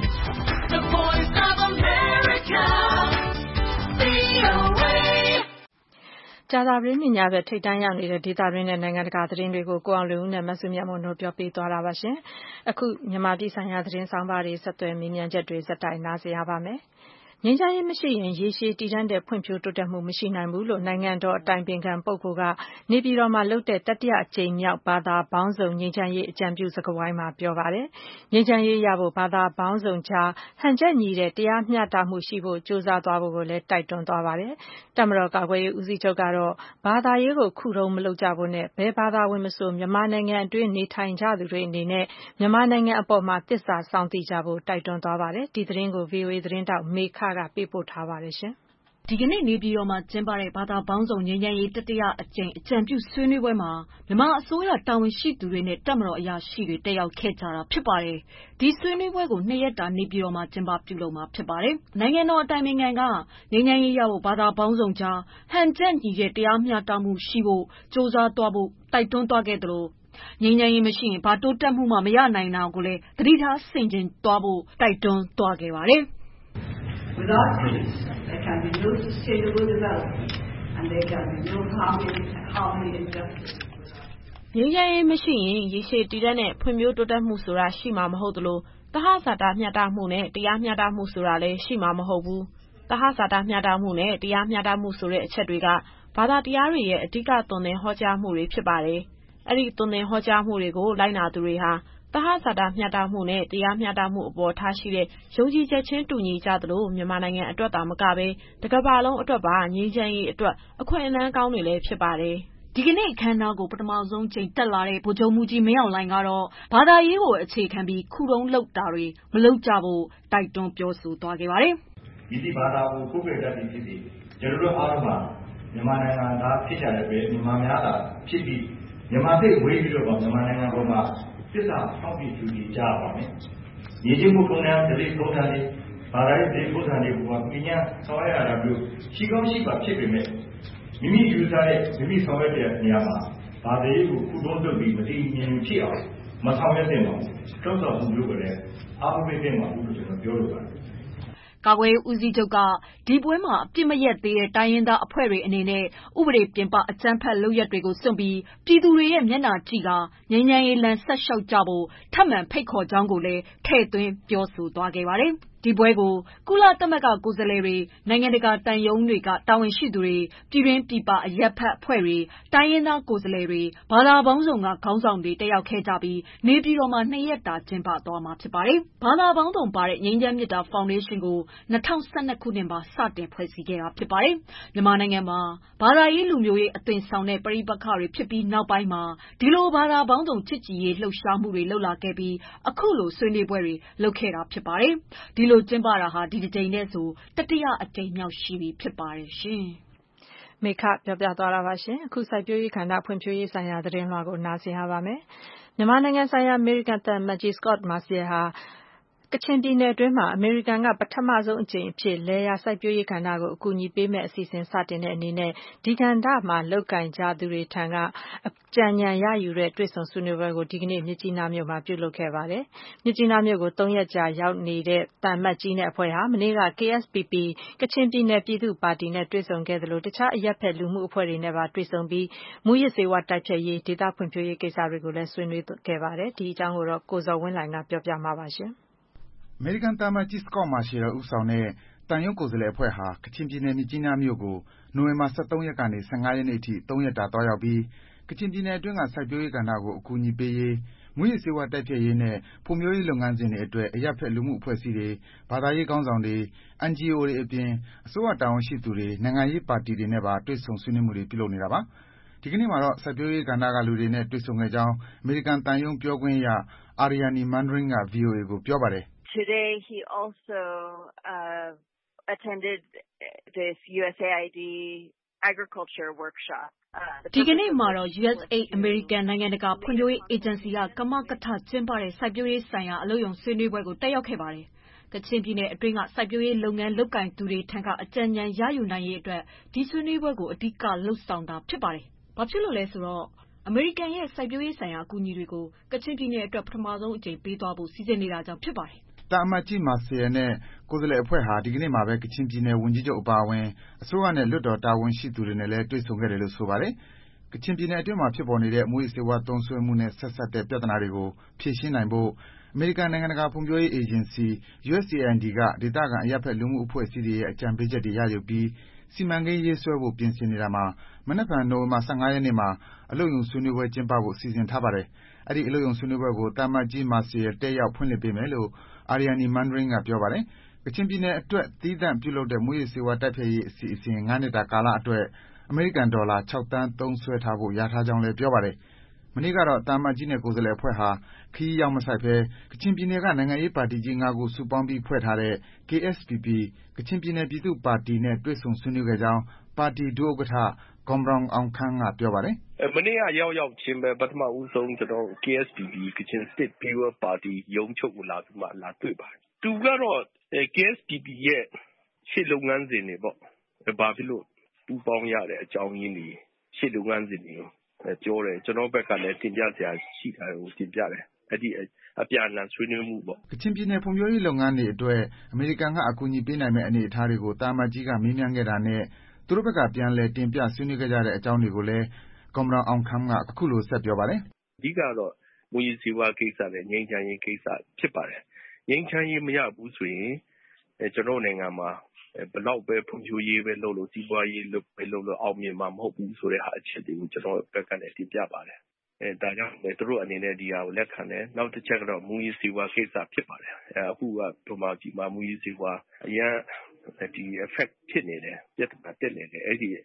the voice of America, VOA ကြာသပတေးနေ့ညဘက်ထိပ်တန်းရောက်နေတဲ့ဒေသတွင်းနဲ့နိုင်ငံတကာသတင်းတွေကိုကိုအောင်လွင်ဦးနဲ့မဆုမြတ်မွန်တို့ပြောပြသွားတာပါရှင်။အခုမြန်မာပြည်ဆိုင်ရာသတင်းဆောင်ပါတွေဆက်သွယ်မေးမြန်းချက်တွေစက်တိုင်နားဆင်ရပါမယ်။ငြိမ်းချမ်းရေးမရှိရင်ရေရှည်တည်တံ့တဲ့ဖွံ့ဖြိုးတိုးတက်မှုမရှိနိုင်ဘူးလို့နိုင်ငံတော်အတိုင်ပင်ခံပုဂ္ဂိုလ်ကနေပြည်တော်မှာလုပ်တဲ့တတိယအကြိမ်မြောက်ဘာသာပေါင်းစုံငြိမ်းချမ်းရေးအကြံပြုစကားဝိုင်းမှာပြောပါတယ်။ငြိမ်းချမ်းရေးရဖို့ဘာသာပေါင်းစုံကြားဟန်ချက်ညီတဲ့တရားမျှတမှုရှိဖို့ကြိုးစားသွားဖို့ကိုလည်းတိုက်တွန်းသွားပါတယ်။တပ်မတော်ကာကွယ်ရေးဦးစီးချုပ်ကတော့ဘာသာရေးကိုခုတုံးမလုပ်ကြဖို့နဲ့ဘယ်ဘာသာဝင်မဆိုမြန်မာနိုင်ငံအတွင်းနေထိုင်ကြသူတွေအနေနဲ့မြန်မာနိုင်ငံအပေါ်မှာသစ္စာစောင့်သိကြဖို့တိုက်တွန်းသွားပါတယ်။ဒီသတင်းကို VOA သတင်းတောက်မေခကပေးပို့ထားပါတယ်ရှင်။ဒီကနေ့နေပြည်တော်မှာကျင်းပတဲ့ဘာသာပေါင်းစုံငြိမ်းချမ်းရေးတတိယအကြိမ်အကြံပြုဆွေးနွေးပွဲမှာမြန်မာအစိုးရတာဝန်ရှိသူတွေနဲ့တပ်မတော်အရာရှိတွေတက်ရောက်ခဲ့ကြတာဖြစ်ပါတယ်။ဒီဆွေးနွေးပွဲကို2 ရက်တာနေပြည်တော်မှာကျင်းပပြုလုပ်မှာဖြစ်ပါတယ်။နိုင်ငံတော်အတိုင်ပင်ခံကငြိမ်းချမ်းရေးရဖို့ဘာသာပေါင်းစုံကြားဟန်ချက်ညီတဲ့တရားမျှတမှုရှိဖို့ကြိုးစားသွားဖို့တိုက်တွန်းသွားခဲ့သလိုငြိမ်းချမ်းရေးမရှိရင်ဘာတိုးတက်မှုမှမရနိုင်တာကိုလည်းသတိထားဆင်ခြင်သွားဖို့တိုက်တွန်းသွားခဲ့ပါတယ်။ Without peace, there can be no sustainable development, and there can be no harmony and justice. ငြိမ်းချမ်းရေးမရှိရင်ရေရှည်တည်တံ့တဲ့ဖွံ့ဖြိုးတိုးတက်မှုဆိုတာရှိမှာမဟုတ်သလိုသဟဇာတမျှတမှုနဲ့တရားမျှတမှုဆိုတာလည်းရှိမှာမဟုတ်ဘူး။သဟဇာတမျှတမှုနဲ့တရားမျှတမှုဆိုတဲ့အချက်တွေကဘာသာတရားတွေရဲ့အဓိကသွန်သင်ဟောကြားမှုတွေဖြစ်ပါတယ်။အဲ့ဒီသွန်သင်ဟောကြားမှုတွေကိုလိုက်နာသူတွေဟာသဟဇာတမျှတမှုနဲ့တရားမျှတမှုအပေါ်ထားရှိတဲ့ယုံကြည်ချက်ချင်းတူညီကြသလိုမြန်မာနိုင်ငံအတွက်သာမကဘဲတကမ္ဘာလုံးအတွက်ပါငြိမ်းချမ်းရေးအတွက်အခွင့်အလမ်းကောင်းတွေလည်းဖြစ်ပါတယ်ဒီကနေ့အခမ်းအနားကိုပထမဆုံးချိန်တက်လာတဲ့ဗိုလ်ချုပ်မှူးကြီးမင်းအောင်လှိုင်ကတော့ဘာသာရေးကိုအခြေခံပြီးခုတုံးလုပ်တာတွေမလုပ်ကြဖို့တိုက်တွန်းပြောဆိုသွားခဲ့ပါတယ်။ဒီဘာသာကိုကိုယ်ပြည့်တတ်ပြီးဖြစ်ပြီးကျွန်တော်တို့အားလုံးမှာမြန်မာနိုင်ငံသားဖြစ်ကြတဲ့ပဲမြန်မာများသာဖြစ်ပြီးမြန်မာသိဝေးပြီးတော့မြန်မာနိုင်ငံပေါ်မှာသစ္စာဖောက်ပြီးယူတည်ကြပါမယ်။ညီချင်းမှုကုန်းတဲ့ဒလိကုန်းတဲ့ဘာသာရေးဒလိကုန်းတဲ့ဘုရားပြညာဆောင်ရတာမျိုးရှိကောင်းရှိပါဖြစ်ပေမဲ့မိမိယူဆတဲ့မိမိဆောင်ရတဲ့နေရာမှာဘာသာရေးကိုခုတုံးလုပ်ပြီးမတည်ငြိမ်ဖြစ်အောင်မဆောင်ရတဲ့ပါဘူး။တောက်ဆောင်မှုမျိုးကလည်းအားပေးတဲ့မှာဘူးလို့ကျွန်တော်ပြောလိုပါတယ်ကာကွယ်ရေးဦးစီးချုပ်ကဒီပွဲမှာအပြစ်မရက်သေးတဲ့တိုင်းရင်းသားအဖွဲ့တွေအနေနဲ့ဥပဒေပြင်ပအကြမ်းဖက်လုပ်ရပ်တွေကိုစွန့်ပြီးပြည်သူတွေရဲ့မျက်နှာကြည့်ကာငြိမ်းချမ်းရေးလမ်းဆက်လျှောက်ကြဖို့ထပ်မံဖိတ်ခေါ်ကြောင်းကိုလည်းထည့်သွင်းပြောဆိုသွားခဲ့ပါတယ်။ဒီပွဲကိုကုလသမဂ္ဂကိုယ်စားလှယ်တွေနိုင်ငံတကာတန်ယုံတွေကတာဝန်ရှိသူတွေပြည်တွင်းပြည်ပအရပ်ဖက်အဖွဲ့တွေတိုင်းရင်းသားကိုယ်စားလှယ်တွေဘာသာပေါင်းစုံကခေါင်းဆောင်တွေတက်ရောက်ခဲ့ကြပြီးနေပြည်တော်မှာ2ရက်တာကျင်းပသွားမှာဖြစ်ပါတယ်။ဘာသာပေါင်းစုံပါတဲ့ငြိမ်းချမ်းမြတ်တာဖောင်ဒေးရှင်းကို2012ခုနှစ်မှာစတင်ဖွဲ့စည်းခဲ့တာဖြစ်ပါတယ်။မြန်မာနိုင်ငံမှာဘာသာရေးလူမျိုးရေးအသွင်ဆောင်တဲ့ပဋိပက္ခတွေဖြစ်ပြီးနောက်ပိုင်းမှာဒီလိုဘာသာပေါင်းစုံချစ်ကြည်ရေးလှုပ်ရှားမှုတွေလှုပ်လာခဲ့ပြီးအခုလိုဆွေးနွေးပွဲတွေလုပ်ခဲ့တာဖြစ်ပါတယ်။ဒီလိုကျင်းပတာဟာဒီတစ်ကြိမ်နဲ့ဆိုတတိယအကြိမ်မြောက်ရှိပြီဖြစ်ပါတယ်ရှင်။မေခပြောပြသွားတာပါရှင်။အခုစိုက်ပျိုးရေးခန္ဓာဖွံ့ဖြိုးရေးဆိုင်ရာသတင်းလွှာကိုနားဆင်ရပါမယ်။မြန်မာနိုင်ငံဆိုင်ရာအမေရိကန်သံအမတ်ကြီး Scott Marciel ဟာကချင်ပြည်နယ်အတွင်းမှာအမေရိကန်ကပထမဆုံးအကြိမ်အဖြစ်လယ်ယာစိုက်ပျိုးရေးကဏ္ဍကိုအကူအညီပေးမယ့်အစီအစဉ်စတင်တဲ့အနေနဲ့ဒီကဏ္ဍမှာလုပ်ကိုင်ကြသူတွေထံကအကြံဉာဏ်ရယူတဲ့တွေ့ဆုံဆွေးနွေးပွဲကိုဒီကနေ့မြစ်ကြီးနားမြို့မှာပြုလုပ်ခဲ့ပါတယ်။မြစ်ကြီးနားမြို့ကို3ရက်ကြာရောက်နေတဲ့သံအမတ်ကြီးနဲ့အဖွဲ့ဟာမနေ့က KSPP ကချင်ပြည်နယ်ပြည်သူ့ပါတီနဲ့တွေ့ဆုံခဲ့သလိုတခြားအရပ်ဖက်လူမှုအဖွဲ့တွေနဲ့ပါတွေ့ဆုံပြီးမူရစ်ဆေးဝါးတိုက်ဖျက်ရေးဒေသဖွံ့ဖြိုးရေးကိစ္စတွေကိုလည်းဆွေးနွေးခဲ့ပါတယ်။ဒီအကြောင်းကိုတော့ကိုဇော်ဝင်းလှိုင်ကပြောပြမှာပါရှင်။အမေရိကန်သံအမတ်ကြီး Scott Marciel ဦးဆောင်တဲ့သံရုံးကိုယ်စားလှယ်အဖွဲ့ဟာကချင်ပြည်နယ်မြစ်ကြီးနားမြို့ကိုနိုဝင်ဘာ13ရက်ကနေ15ရက်နေ့အထိ3ရက်တာသွားရောက်ပြီးကချင်ပြည်နယ်အတွင်းကစိုက်ပျိုးရေးကဏ္ဍကိုအကူအညီပေးရေး၊မူးယစ်ဆေးဝါးတိုက်ဖျက်ရေးနဲ့ဖွံ့ဖြိုးရေးလုပ်ငန်းစဉ်တွေအတွက်အရပ်ဖက်လူမှုအဖွဲ့အစည်းတွေ၊ဘာသာရေးခေါင်းဆောင်တွေ၊ NGO တွေအပြင်အစိုးရတာဝန်ရှိသူတွေ၊နိုင်ငံရေးပါတီတွေနဲ့ပါတွေ့ဆုံဆွေးနွေးမှုတွေပြုလုပ်နေတာပါ။ဒီကနေ့မှာတော့စိုက်ပျိုးရေးကဏ္ဍကလူတွေနဲ့တွေ့ဆုံခဲ့ကြောင်းအမေရိကန်သံရုံးပြောခွင့်ရ Aryani Manring က VOA ကိုပြောပါတယ်။ Today he also attended this USAID agriculture workshop. ဒီကနေ့မှာတော့ USAID အမေရိကန်နိုင်ငံတကာဖွံ့ဖြိုးရေးအေဂျင်စီကကမကထကျင်းပတဲ့စိုက်ပျိုးရေးဆိုင်ရာအလုပ်ရုံဆွေးနွေးပွဲကိုတက်ရောက်ခဲ့ပါတယ်။ကချင်ပြည်နယ်အတွင်းကစိုက်ပျိုးရေးလုပ်ငန်းလုပ်ကိုင်သူတွေထံကအကြံဉာဏ်ရယူနိုင်ရေးအတွက်ဒီဆွေးနွေးပွဲကိုအဓိကလှုပ်ဆောင်တာဖြစ်ပါတယ်။ဘာဖြစ်လို့လဲဆိုတော့အမေရိကန်ရဲ့စိုက်ပျိုးရေးဆိုင်ရာအကူအညီတွေကိုကချင်ပြည်နယ်အတွက်ပထမဆုံးအကြိမ်ပေးသွားဖို့စီစဉ်နေတာကြောင့်ဖြစ်ပါတယ်။သံအမတ်ကြီး Marciel နဲ့ကိုယ်စားလှယ်အဖွဲ့ဟာဒီကနေ့မှာပဲကချင်ပြည်နယ်ဝန်ကြီးချုပ်အပါအဝင်အစိုးရနဲ့လွှတ်တော်တာဝန်ရှိသူတွေနဲ့လည်းတွေ့ဆုံခဲ့တယ်လို့ဆိုပါတယ်။ကချင်ပြည်နယ်အတွင်းမှာဖြစ်ပေါ်နေတဲ့မူးယစ်ဆေးဝါးသုံးစွဲမှုနဲ့ဆက်စပ်တဲ့ပြဿနာတွေကိုဖြေရှင်းနိုင်ဖို့အမေရိကန်နိုင်ငံတကာဖွံ့ဖြိုးရေးအေဂျင်စီ USAID ကဒေသခံအရပ်ဖက်လူမှုအဖွဲ့အစည်းတွေရဲ့အကြံပေးချက်တွေရယူပြီးစီမံကိန်းရေးဆွဲဖို့ပြင်ဆင်နေတာမှာမနက်ဖြန်နိုဝင်ဘာ15ရက်နေ့မှာအလုပ်ရုံဆွေးနွေးပွဲကျင်းပဖို့စီစဉ်ထားပါတယ်။အဲဒီအလုပ်ရုံဆွေးနွေးပွဲကိုသံအမတ်ကြီး Marciel တက်ရောက်ဖွင့်လှစ်ပေးမယ်လို့ Aryani Manring ကပြောပါတယ်။ကချင်ပြည်နယ်အတွက်သီးသန့်ပြုလုပ်တဲ့မူးယစ်ဆေးဝါးတိုက်ဖျက်ရေးအစီအစဉ်5နှစ်တာကာလအတွက်အမေရိကန်ဒေါ်လာ6သန်းသုံးစွဲထားဖို့လျာထားကြောင်းလည်းပြောပါတယ်။မနေ့ကတော့သံအမတ်ကြီးနဲ့ကိုယ်စားလှယ်အဖွဲ့ဟာခရီးရောက်မဆိုက်ဘဲကချင်ပြည်နယ်ကနိုင်ငံရေးပါတီကြီး5ခုစုပေါင်းပြီးဖွဲ့ထားတဲ့ KSPP ကချင်ပြည်နယ်ပြည်သူ့ပါတီနဲ့တွေ့ဆုံဆွေးနွေးခဲ့ကြောင်းပါတီဒုဥက္ကဋ္ဌ Gom Brong Ông Khang ကပြောပါတယ်။မနေ့ကရောက်ချင်းပဲပထမဦးဆုံးကျွန်တော် KSPP Kachin State People Party ရုံးချုပ်ကိုလာပြီးမှလာတွေ့ပါတယ်။သူကတော့ KSPP ရဲ့ရှေ့လုပ်ငန်းစဉ်တွေပေါ့။ဘာဖြစ်လို့ပူးပေါင်းရတဲ့အကြောင်းရင်းတွေရှေ့လုပ်ငန်းစဉ်တွေပြောတယ်ကျွန်တော်ဘက်ကလည်းတင်ပြစရာရှိတာကိုတင်ပြတယ်။အဲ့ဒီအပြန်အလှန်ဆွေးနွေးမှုပေါ့ကချင်ပြည်နယ်ဖွံ့ဖြိုးရေးလုပ်ငန်းတွေအတွက်အမေရိကန်ကအကူအညီပေးနိုင်မယ့်အနေအထားတွေကိုတာမတ်ကြီးကမေးမြန်းခဲ့တာနဲ့သူတို့ဘက်ကပြန်လည်တင်ပြဆွေးနွေးခဲ့ကြတဲ့အကြောင်းတွေကိုလည်း Gom Brong Ông Khang ကအခုလိုဆက်ပြောပါတယ်။အဓိကတော့မူရစ်ဆေးဝါးကိစ္စနဲ့ငြိမ်းချမ်းရေးကိစ္စဖြစ်ပါတယ်။ငြိမ်းချမ်းရေးမရဘူးဆိုရင်ကျွန်တော်နိုင်ငံမှာဘလောက်ပဲဖွံ့ဖြိုးရေးပဲလုပ်လို့စီးပွားရေးပဲလုပ်လို့အောင်မြင်မှာမဟုတ်ဘူးဆိုတဲ့ဟာအချက်တွေကိုကျွန်တော်ဘက်ကလည်းတင်ပြပါတယ်။ဒါကြောင့်သူတို့အနေနဲ့ဒီဟာကိုလက်ခံတယ်။နောက်တစ်ချက်ကတော့မူရစ်ဆေးဝါးကိစ္စဖြစ်ပါတယ်။အခုကဗမာပြည်မှာမူရစ်ဆေးဝါးအရင်ဒီ effect ဖြစ်နေတယ်ပြဿနာတက်နေတယ်အဲ့ဒီ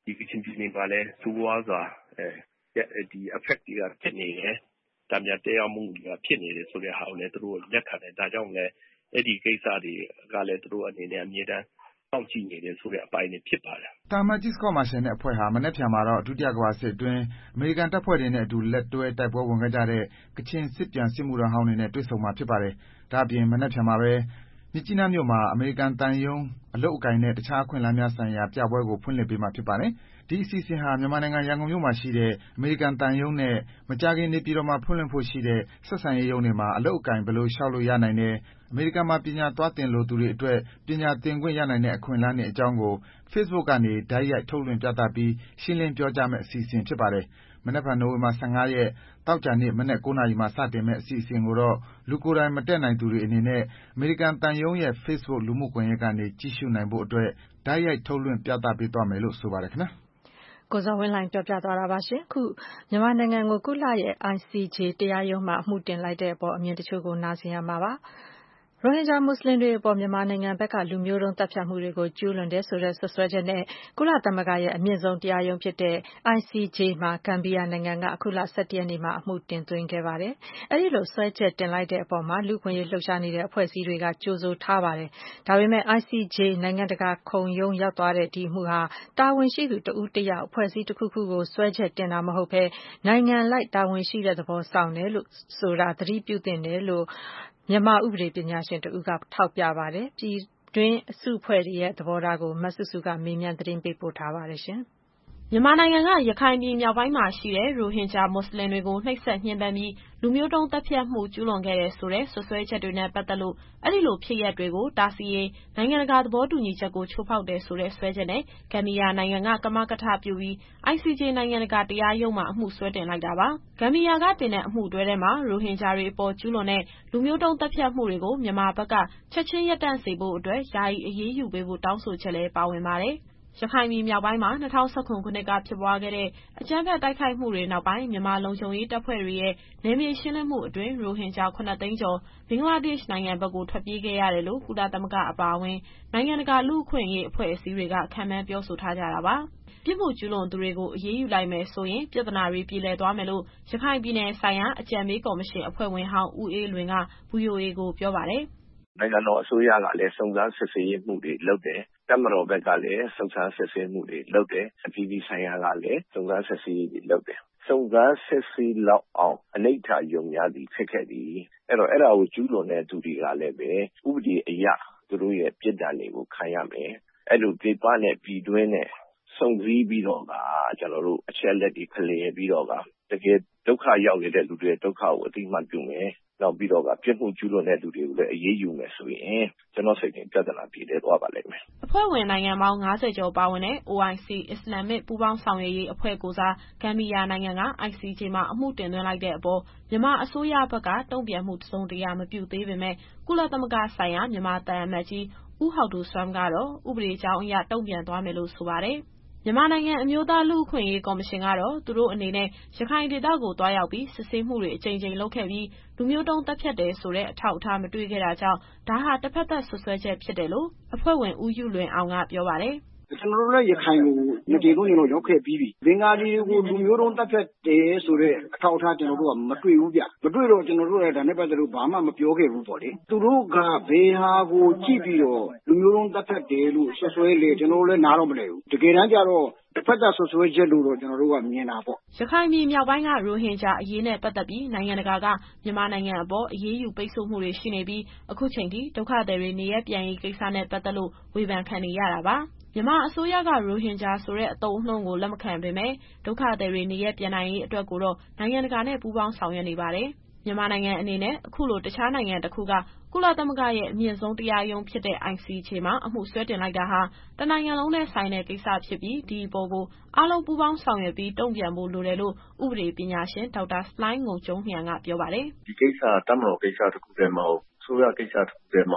ဒီကချင်ပြည်နယ်မှာလည်းဆိုးဝါးစွာဒီ effect တွေကဖြစ်နေတယ်။တံပြန်တရားမှုတွေကဖြစ်နေတယ်ဆိုတဲ့ဟာကိုလည်းသူတို့လက်ခံတယ်။ဒါကြောင့်လည်းအဲ့ဒီကိစ္စတွေကလည်းသူတို့အနေနဲ့အမြဲတမ်းစောင့်ကြည့်နေတယ်ဆိုတဲ့အပိုင်းတွေဖြစ်ပါတယ်။တာမန်ကြီး Scott Marciel နဲ့အဖွဲ့ဟာမနက်ဖြန်မှာတော့ဒုတိယကမ္ဘာစစ်အတွင်းအမေရိကန်တပ်ဖွဲ့တွေနဲ့အတူလက်တွဲတိုက်ပွဲဝင်ခဲ့ကြတဲ့ကချင်စစ်ပြန်စစ်မှုထမ်းဟောင်းတွေနဲ့တွေ့ဆုံမှာဖြစ်ပါတယ်။ဒါ့အပြင်မနက်ဖြန်မှာပဲမြစ်ကြီးနားမြို့မှာအမေရိကန်သံရုံးအလုပ်အကိုင်နဲ့တခြားအခွင့်အလမ်းများဆိုင်ရာပြပွဲကိုဖွင့်လှစ်ပေးမှာဖြစ်ပါတယ်။ဒီအစီအစဉ်ဟာမြန်မာနိုင်ငံရန်ကုန်မြို့မှာရှိတဲ့အမေရိကန်သံရုံးနဲ့မကြာခင်နေပြည်တော်မှာဖွင့်လှစ်ဖို့ရှိတဲ့ဆက်ဆံရေးရုံးတွေမှာအလုပ်အကိုင်ဘယ်လိုလျှောက်လို့ရနိုင်တယ်။အမေရိကန်မှာပညာသွားသင်လိုသူတွေအတွက်ပညာသင်ခွင့်ရနိုင်တဲ့အခွင့်အလမ်းတွေအကြောင်းကို Facebook ကနေတိုက်ရိုက်ထုတ်လွှင့်ပြသပြီးရှင်းလင်းပြောကြားမယ့်အစီအစဉ်ဖြစ်ပါတယ်။မနက်ဖြန်နိုဝင်ဘာ15ရက်သောကြာနေ့မနက်9:00 နာရီမှာစတင်မယ့်အစီအစဉ်ကိုတော့လူကိုယ်တိုင်မတက်နိုင်သူတွေအနေနဲ့အမေရိကန်သံရုံးရဲ့ Facebook လူမှုကွန်ရက်ကနေကြည့်ရှုနိုင်ဖို့အတွက်တိုက်ရိုက်ထုတ်လွှင့်ပြသပေးသွားမယ်လို့ဆိုပါတယ်ခင်ဗျာ။ကိုဇော်ဝင်းလှိုင်ပြောပြသွားတာပါရှင်။ခုမြန်မာနိုင်ငံကိုကုလရဲ့ ICJ တရားရုံးမှာအမှုတင်လိုက်တဲ့အပေါ်အမြင်တချို့ကိုနားဆင်ရမှာပါ။ရိုဟင်ဂျာမွတ်စလင်တွေအပေါ်မြန်မာနိုင်ငံဘက်ကလူမျိုးတုံးသတ်ဖြတ်မှုတွေကိုကျူးလွန်တယ်ဆိုတဲ့စွပ်စွဲချက်နဲ့ကုလသမဂ္ဂရဲ့အမြင့်ဆုံးတရားရုံးဖြစ်တဲ့ ICJ မှာဂမ်ဘီယာနိုင်ငံကအခုလ17ရက်နေ့မှာအမှုတင်သွင်းခဲ့ပါတယ်။အဲဒီလိုစွဲချက်တင်လိုက်တဲ့အပေါ်မှာလူ့အခွင့်အရေးလှုပ်ရှားနေတဲ့အဖွဲ့အစည်းတွေကကြိုဆိုထားပါတယ်။ဒါပေမဲ့ ICJ နိုင်ငံတကာခုံရုံးရောက်သွားတဲ့ဒီအမှုဟာတာဝန်ရှိသူတဦးတယောက်အဖွဲ့အစည်းတစ်ခုခုကိုစွဲချက်တင်တာမဟုတ်ဘဲနိုင်ငံလိုက်တာဝန်ရှိတဲ့သဘောဆောင်တယ်လို့ဆိုတာသတိပြုသင့်တယ်လို့မြန်မာဥပဒေပညာရှင်တဦးကထောက်ပြပါတယ်။ပြည်တွင်းအစုအဖွဲ့တွေရဲ့သဘောထားကိုမဆုစုကမေးမြန်းသတင်းပေးပို့ထားပါတယ်ရှင်။မြန်မာနိုင်ငံကရခိုင်ပြည်မြောက်ပိုင်းမှာရှိတဲ့ရိုဟင်ဂျာမွတ်စလင်တွေကိုနှိပ်စက်ညှဉ်းပန်းပြီးလူမျိုးတုံးသတ်ဖြတ်မှုကျူးလွန်ခဲ့တဲ့ဆိုတဲ့စွပ်စွဲချက်တွေနဲ့ပတ်သက်လို့အဲဒီလိုဖြစ်ရပ်တွေကိုတားဆီးရေးနိုင်ငံတကာသဘောတူညီချက်ကိုချိုးဖောက်တယ်ဆိုတဲ့စွဲချက်နဲ့ဂမ်ဘီယာနိုင်ငံကကမကထပြုပြီး ICJ နိုင်ငံတကာတရားရုံးမှာအမှုစွဲတင်လိုက်တာပါ။ဂမ်ဘီယာကတင်တဲ့အမှုတွဲထဲမှာရိုဟင်ဂျာတွေအပေါ်ကျူးလွန်တဲ့လူမျိုးတုံးသတ်ဖြတ်မှုတွေကိုမြန်မာဘက်ကချက်ချင်းရပ်တန့်စေဖို့အတွက်ယာယီအရေးယူပေးဖို့တောင်းဆိုချက်လည်းပါဝင်ပါတယ်။ရခိုင်ပြည်မြောက်ပိုင်းမှာ2019ခုနှစ်ကဖြစ်ပွားခဲ့တဲ့အကြမ်းဖက်တိုက်ခိုက်မှုတွေနောက်ပိုင်းမြန်မာလုံခြုံရေးတပ်ဖွဲ့တွေရဲ့နယ်မြေရှင်းလင်းမှုအတွင်းရိုဟင်ဂျာ9သိန်းကျော်ဘင်္ဂလားဒေ့ရှ်နိုင်ငံဘက်ကိုထွက်ပြေးခဲ့ရတယ်လို့ကုလသမဂ္ဂအပါအဝင်နိုင်ငံတကာလူ့အခွင့်အရေးအဖွဲ့အစည်းတွေကခန့်မှန်းပြောဆိုထားကြတာပါ။ပြစ်မှုကျူးလွန်သူတွေကိုအရေးယူလိုက်မယ်ဆိုရင်ပြဿနာတွေပြေလည်သွားမယ်လို့ရခိုင်ပြည်နယ်ဆိုင်ရာအကြံပေးကော်မရှင်အဖွဲ့ဝင်ဟောင်းဦးအေးလွင်က VOA ကိုပြောပါတယ်။နိုင်ငံတော်အစိုးရကလည်းစုံစမ်းစစ်ဆေးမှုတွေလုပ်တယ်။တပ်မတော်ဘက်ကလည်းစုံစမ်းစစ်ဆေးမှုတွေလုပ်တယ်။အပြည်ပြည်ဆိုင်ရာကလည်းစုံစမ်းစစ်ဆေးမှုတွေလုပ်တယ်။စုံစမ်းစစ်ဆေးလောက်အောင်အနိဋ္ဌာယုံများသည်ဖြစ်ခဲ့သည်။အဲ့ဒါကိုကျူးလွန်တဲ့သူတွေကလည်းပဲဥပဒေအရသူတို့ရဲ့ပြစ်ဒဏ်တွေကိုခံရမယ်။အဲ့လိုပြည်ပနဲ့ပြည်တွင်းနဲ့စုံစည်းပြီးတော့ကျွန်တော်တို့အချက်လက်တွေဖလှယ်ပြီးတော့တကယ်ဒုက္ခရောက်နေတဲ့လူတွေဒုက္ခကိုအသိမှတ်ပြုမယ်။နောက်ပြီးတော့ပြစ်မှုကျူးလွန်တဲ့လူတွေကိုလည်းအရေးယူမယ်ဆိုရင်ကျွန်တော်စိတ်နဲ့ပြဿနာပြေလည်သွားပါလိမ့်မယ်။အဖွဲ့ဝင်နိုင်ငံပေါင်း90ကျော်ပါဝင်တဲ့ OIC အစ္စလာမစ်ပူးပေါင်းဆောင်ရွက်ရေးအဖွဲ့ကိုစားဂမ်ဘီယာနိုင်ငံက ICJ မှာအမှုတင်သွင်းလိုက်တဲ့အပေါ်မြန်မာအစိုးရဘက်ကတုံ့ပြန်မှုတစုံတရာမပြုသေးပေမဲ့ကုလသမဂ္ဂဆိုင်ရာမြန်မာသံအမတ်ကြီးဦးဟောက်ဒိုဆွမ်းကတော့ဥပဒေကြောင်းအရတုံ့ပြန်သွားမယ်လို့ဆိုပါတယ်။မြန်မာနိုင်ငံအမျိုးသားလူ့အခွင့်အရေးကော်မရှင်ကတော့သူတို့အနေနဲ့ရခိုင်ဒေသကိုတွားရောက်ပြီးစစ်ဆေးမှုတွေအကြိမ်ကြိမ်လုပ်ခဲ့ပြီးလူမျိုးတုံးသတ်ဖြတ်တယ်ဆိုတဲ့အထောက်အထားမတွေ့ခဲ့တာကြောင့်ဒါဟာတစ်ဖက်သက်ဆွဆွဲချက်ဖြစ်တယ်လို့အဖွဲ့ဝင်ဦးယူလွင်အောင်ကပြောပါတယ်။ကျွန်တော်တို့လည်းရခိုင်ကိုမတည်လို့ရောက်ခဲ့ပြီးပြီ။ဘင်္ဂါလီတွေကိုလူမျိုးတုံးတပ်ဖြတ်တယ်ဆိုတဲ့အထောက်အထားကျွန်တော်တို့ကမတွေ့ဘူးဗျ။မတွေ့တော့ကျွန်တော်တို့လည်းဒါနဲ့ပတ်သက်လို့ဘာမှမပြောခဲ့ဘူးပေါ့လေ။သူတို့ကဘယ်ဟာကိုကြည့်ပြီးတော့လူမျိုးတုံးတပ်ဖြတ်တယ်လို့ဆွဆွဲလေကျွန်တော်တို့လည်းနားတော့မလဲဘူး။တကယ်တမ်းကျတော့တစ်ဖက်သက်ဆွဆွဲချက်လို့တော့ကျွန်တော်တို့ကမြင်တာပေါ့။ရခိုင်ပြည်မြောက်ပိုင်းကရိုဟင်ဂျာအရေးနဲ့ပတ်သက်ပြီးနိုင်ငံတကာကမြန်မာနိုင်ငံအပေါ်အရေးယူပိတ်ဆို့မှုတွေရှိနေပြီးအခုချိန်ထိဒုက္ခသည်တွေနေရပြန်ရေးကိစ္စနဲ့ပတ်သက်လို့ဝေဖန်ခံနေရတာပါ။မြန်မာအစိုးရကရိုဟင်ဂျာဆိုတဲ့အသုံးအနှုန်းကိုလက်မခံပေမဲ့ဒုက္ခသည်တွေနေရပြန်နိုင်ရေးအတွက်ကိုတော့နိုင်ငံတကာနဲ့ပူးပေါင်းဆောင်ရွက်နေပါတယ်။မြန်မာနိုင်ငံအနေနဲ့အခုလိုတခြားနိုင်ငံတစ်ခုကကုလသမဂ္ဂရဲ့အမြင့်ဆုံးတရားရုံးဖြစ်တဲ့ ICJ မှာအမှုစွဲတင်လိုက်တာဟာတနိုင်ငံလုံးနဲ့ဆိုင်တဲ့ကိစ္စဖြစ်ပြီးဒီအပေါ်ကိုအားလုံးပူးပေါင်းဆောင်ရွက်ပြီးတုံ့ပြန်ဖို့လိုတယ်လို့ဥပဒေပညာရှင်ဒေါက်တာစလိုင်းငုံကျုံးလျန်ကပြောပါတယ်။ဒီကိစ္စတပ်မတော်ကိစ္စတစ်ခုတည်းမဟုတ်ဆိုရကိစ္စတစ်ခုတည်းမဟုတ်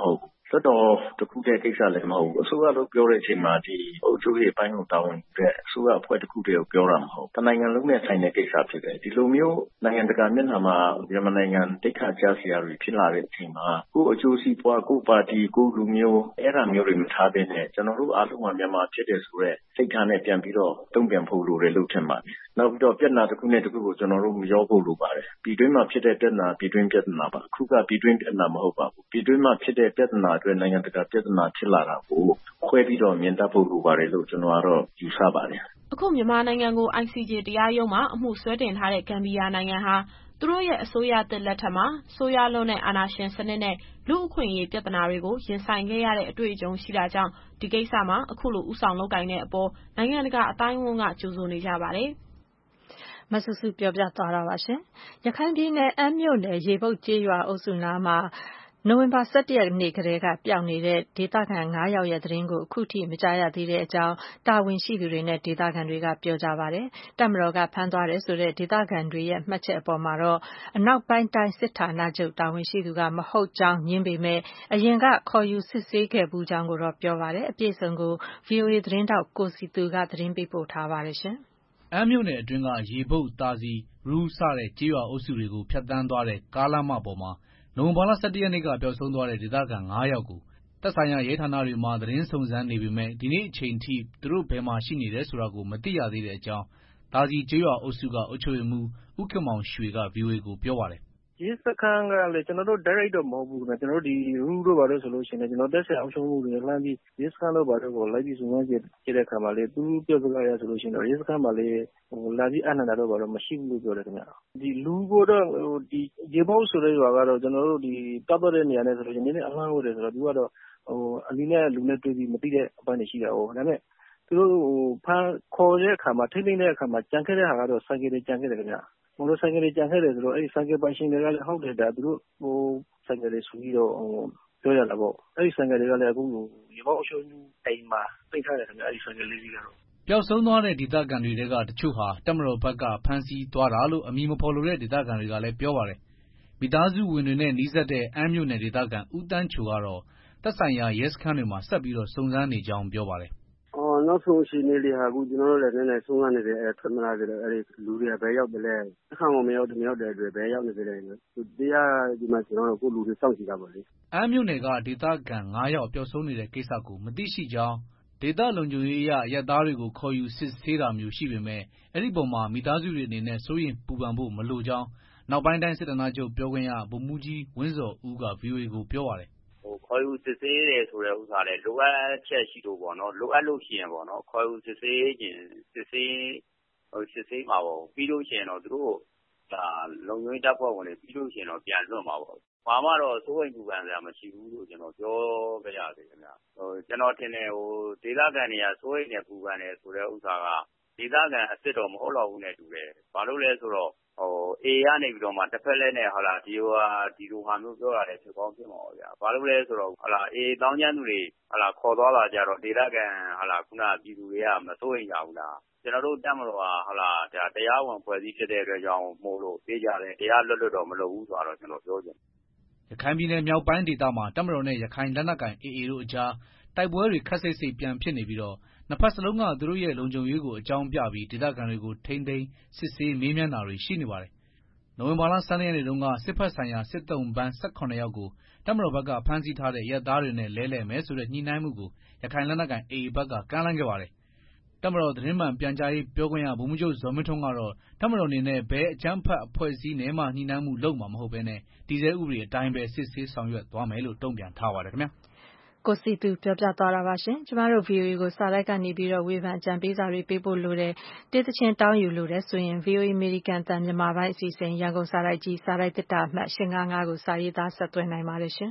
လွှတ်တော်တစ်ခုတည်းကိစ္စလည်းမဟုတ်ဘူးအစိုးရလို့ပြောတဲ့အချိန်မှာဒီအုပ်ချုပ်ရေးပိုင်းကိုတာဝန်တဲ့အစိုးရအဖွဲ့တစ်ခုတည်းကိုပြောတာမဟုတ်တနိုင်ငံလုံးနဲ့ဆိုင်တဲ့ကိစ္စဖြစ်တယ်ဒီလိုမျိုးနိုင်ငံတကာမျက်နှာမှာမြန်မာနိုင်ငံတိတ်ခါကြစရာတွေဖြစ်လာတဲ့အချိန်မှာကိုယ်အကျိုးစီးပွားကိုယ်ပါတီကိုယ်လူမျိုးအဲ့ဒါမျိုးတွေမထားဘဲနဲ့ကျွန်တော်တို့အားလုံးကမြန်မာဖြစ်တယ်ဆိုတော့စိတ်ထားနဲ့ပြန်ပြီးတော့တုံ့ပြန်ဖို့လိုတယ်လို့ထင်ပါတယ်နောက်ပြီးတော့ပြဿနာတစ်ခုနဲ့တစ်ခုကိုကျွန်တော်တို့မရောဖို့လိုပါတယ်ပြည်တွင်းမှာဖြစ်တဲ့ပြဿနာပြည်တွင်းပြဿနာပါအခုကပြည်တွင်းပြဿနာမဟုတ်ပါဘူးပြည်တွင်းမှာဖြစ်တဲ့ပြဿနာအတွက်နိုင်ငံတကာပြဿနာဖြစ်လာတာကိုခွဲပြီးတော့မြင်တတ်ဖို့လိုပါတယ်လို့ကျွန်တော်ကတော့ယူဆပါတယ်အခုမြန်မာနိုင်ငံကို ICJ တရားရုံးမှာအမှုစွဲတင်ထားတဲ့ဂမ်ဘီယာနိုင်ငံဟာသူတို့ရဲ့အစိုးရသစ်လက်ထက်မှာဆိုးရွားလွန်းတဲ့အာဏာရှင်စနစ်နဲ့လူ့အခွင့်အရေးပြဿနာတွေကိုရင်ဆိုင်ခဲ့ရတဲ့အတွေ့အကြုံရှိတာကြောင့်ဒီကိစ္စမှာအခုလိုဦးဆောင်လုပ်ကိုင်တဲ့အပေါ်နိုင်ငံတကာအတိုင်းအဝန်းကကြိုဆိုနေကြပါတယ်။မဆုစုပြောပြသွားတာပါရှင်။ရခိုင်ပြည်နယ်အမ်းမြို့နယ်ရေပုတ်ကျေးရွာအုပ်စုနားမှာနိုဝင်ဘာ 17 ရက်နေ့ကတည်းကပျောက်နေတဲ့ဒေသခံ9 ယောက်ရဲ့သတင်းကိုအခုထိမကြားရသေးတဲ့အကြောင်းတာဝန်ရှိသူတွေနဲ့ဒေသခံတွေကပြောကြပါတယ်။တပ်မတော်ကဖမ်းသွားတယ်ဆိုတဲ့ဒေသခံတွေရဲ့မှတ်ချက်အပေါ်မှာတော့အနောက်ပိုင်းတိုင်းစစ်ဌာနချုပ်တာဝန်ရှိသူကမဟုတ်ကြောင်းညင်းပေမဲ့အရင်ကခေါ်ယူစစ်ဆေးခဲ့ဘူးကြောင်းကိုတော့ပြောပါတယ်။အပြည့်အစုံကို VOA သတင်းတောက်ကိုစီသူကသတင်းပေးပို့ထားပါတယ်ရှင်။အမ်းမြို့နယ်အတွင်းကရေပုတ်တာစီရူးစတဲ့ကျေးရွာအုပ်စုတွေကိုဖြတ်တန်းသွားတဲ့ကားလမ်းမပေါ်မှာနိုဝင်ဘာလ 17 ရက်နေ့ကပျောက်ဆုံးသွားတဲ့ဒေသခံ9 ယောက်ကိုသက်ဆိုင်ရာရဲဌာနတွေမှာသတင်းစုံစမ်းနေပေမဲ့ဒီနေ့အချိန်ထိသူတို့ဘယ်မှာရှိနေတယ်ဆိုတာကိုမသိရသေးတဲ့အကြောင်းဒါစီကျေးရွာအုပ်စုကအုပ်ချုပ်ရေးမှူးဦးခင်မောင်ရွှေက VOA ကိုပြောပါတယ်ရဲစခန်းကလည်းကျွန်တော်တို့ direct တော့မဟုတ်ဘူးခင်ဗျကျွန်တော်တို့ဒီ rule တို့ပါလို့ဆိုလို့ရှိရင်ကျွန်တော်တက်ဆက်အောင်ရှုံးမှုတွေလှမ်းပြီးရဲစခန်းတို့ပါတော့ကိုလိုက်ပြီးစုံစမ်းကြည့်တဲ့အခါမှာလေသူပြောစကားရဆိုလို့ရှိရင်တော့ရဲစခန်းမှာလေလာပြီးအနန္တတော့ပါတော့မရှိဘူးလို့ပြောတယ်ခင်ဗျဒီလူကိုတော့ဒီရေပေါက်ဆိုတဲ့ရွာကတော့ကျွန်တော်တို့ဒီတောက်တော့တဲ့နေရာနဲ့ဆိုလို့ရှိရင်နည်းနည်းအလှမ်းဟုတ်တယ်ဆိုတော့သူကတော့အလီနဲ့လူနဲ့တွေ့ပြီးမသိတဲ့အပိုင်းတွေရှိတာဟုတ်ဒါပေမဲ့သူတို့ဖမ်းခေါ်တဲ့အခါမှာထိမ့်သိမ်းတဲ့အခါမှာကြံခဲ့တဲ့ဟာကတော့ဆိုင်ကယ်တွေကြံခဲ့တယ်ခင်ဗျမလို့ဆိုင်ကယ်တွေကြံခဲ့တယ်ဆိုတော့အဲ့ဆိုင်ကယ်ပိုင်ရှင်တွေကလည်းဟုတ်တယ်ဒါသူတို့ဆိုင်ကယ်တွေဆိုပြီးတော့ပြောရတာပေါ့အဲ့ဆိုင်ကယ်တွေကလည်းအခုရေပေါက်အရှုံးအိမ်မှာပိတ်ထားတယ်ခင်ဗျအဲ့ဆိုင်ကယ်လေးစီးကတော့ပျောက်ဆုံးသွားတဲ့ဒေသခံတွေကတချို့ဟာတပ်မတော်ဘက်ကဖမ်းဆီးသွားတာလို့အမည်မဖော်လိုတဲ့ဒေသခံတွေကလည်းပြောပါတယ်မိသားစုဝင်တွေနဲ့နှီးစပ်တဲ့အမ်းမြို့နယ်ဒေသခံဦးတန်းချိုကတော့သက်ဆိုင်ရာရဲစခန်းတွေမှာဆက်ပြီးတော့စုံစမ်းနေကြောင်းပြောပါတယ်နောက်ဆုံးရှိနေလေဟာအခုကျွန်တော်တို့လည်းနည်းနည်းဆုံးကနေတယ်ထွက်မလာကြတယ်အဲ့ဒီလူတွေကဘယ်ရောက်တယ်လဲအခါမှမရောက်တဲ့အတွက်ဘယ်ရောက်နေကြတယ်တရားဒီမှာကျွန်တော်တို့ကိုလူတွေစောင့်ကြည့်တာပါလေအမ်းမြို့နယ်ကဒေသခံ9 ယောက်ပျောက်ဆုံးနေတဲ့ကိစ္စကိုမသိရှိကြောင်းဒေသလုံခြုံရေးအရရက်သားတွေကိုခေါ်ယူစစ်ဆေးတာမျိုးရှိပေမဲ့အဲ့ဒီပုံမှာမိသားစုတွေအနေနဲ့စိုးရင်ပူပန်ဖို့မလိုကြောင်းနောက်ပိုင်းတိုင်းစစ်ဌာနချုပ်ပြောခွင့်ရဗိုလ်မှူးကြီးဝင်းဇော်ဦးက VOA ကိုပြောပါတယ်ခေါ်ယူစစ်ဆေးတယ်ဆိုတဲ့ဥစ္စာလေလိုအပ်ချက်ရှိလို့ပေါ့နော်လိုအပ်လို့ရှိရင်ပေါ့နော်ခေါ်ယူစစ်ဆေးခြင်းစစ်ဆေးမှာပေါ့ပြီးလို့ရှိရင်တော့သူတို့ဒါလုံခြုံရေးတပ်ဖွဲ့ဝင်တွေပြီးလို့ရှိရင်တော့ပြန်လွှတ်မှာပေါ့ဘာမှတော့စိုးရိမ်ပူပန်စရာမရှိဘူးလို့ကျွန်တော်ပြောကြရစေခင်ဗျကျွန်တော်ထင်တယ်ဒေသခံတွေကစိုးရိမ်နေပူပန်နေဆိုတဲ့ဥစ္စာကဒေသခံအစ်စ်တော်မဟုတ်တော့ဘူးနဲ့တူတယ်ဘာလို့လဲဆိုတော့အေကနေပြီးတော့မှတစ်ဖက်လဲနဲ့ဟာလာဒီလိုဟာမျိုးပြောရတယ်ဖြစ်ကောင်းဖြစ်မှာပါဗျာဘာလို့လဲဆိုတော့ဟာလာအေတောင်းကျမ်းသူတွေဟာလာခေါ်သွားလာကြတော့ဒေသခံဟာလာခုနပြည်သူတွေကမစိုးရိမ်ကြဘူးလားကျွန်တော်တို့တက်မလို့ဟာလာတရားဝင်ဖွဲ့စည်းဖြစ်တဲ့အတွက်ကြောင့်မို့လို့ပေးကြတယ်တရားလွတ်တော့မလုပ်ဘူးဆိုတော့ကျွန်တော်ပြောချင်ရခိုင်ပြည်နယ်မြောက်ပိုင်းဒေသမှာတပ်မတော်နဲ့ရခိုင်လက်နက်ကိုင် AA တို့အကြားတိုက်ပွဲတွေခက်စိတ်စိတ်ပြန်ဖြစ်နေပြီးတော့နှစ်ဖက်စလုံးကသူတို့ရဲ့လုံခြုံရေးကိုအကြောင်းပြပြီးဒေသခံတွေကိုထိန်းသိမ်းစစ်ဆေးမေးမြန်းတာတွေရှိနေပါတယ်။နိုဝင်ဘာလ 12 ရက်နေ့တုန်းကစစ်ဖက်ဆိုင်ရာစစ်သုံးပန်း18 ယောက်ကိုတပ်မတော်ဘက်ကဖမ်းဆီးထားတဲ့ရဲသားတွေနဲ့လဲလှယ်မယ်ဆိုတဲ့ညှိနှိုင်းမှုကိုရခိုင်လက်နက်ကိုင် AA ဘက်ကကမ်းလှမ်းခဲ့ပါတယ်။တပ်မတော်သတင်းမှန်ပြန်ကြားရေးပြောခွင့်ရဗိုလ်မှူးချုပ်ဇော်မင်းထွန်းကတော့တပ်မတော်အနေနဲ့ဘဲအကြမ်းဖက်အဖွဲ့အစည်းနဲ့မှညှိနှိုင်းမှုလုပ်မှာမဟုတ်ဘဲနဲ့တည်ဆဲဥပဒေအတိုင်းပဲစစ်ဆေးဆောင်ရွက်သွားမယ်လို့တုံ့ပြန်ထားပါတယ်ခင်ဗျာကိုစီသူပြောပြသွားတာပါရှင်ကျမတို့ VOA ကိုစာလိုက်ကနေပြီးတော့ဝေဖန်အကြံပေးစာတွေပေးဖို့လိုတယ်တေးသချင်းတောင်းယူလိုတယ်ဆိုရင် VOA American တန်မြန်မာပိုင်းအစီအစဉ်ရန်ကုန်စာရိုက်ကြီးစာရိုက်တစ်တာအမှတ်855ကိုစာရေးသားဆက်သွင်းနိုင်ပါတယ်ရှင်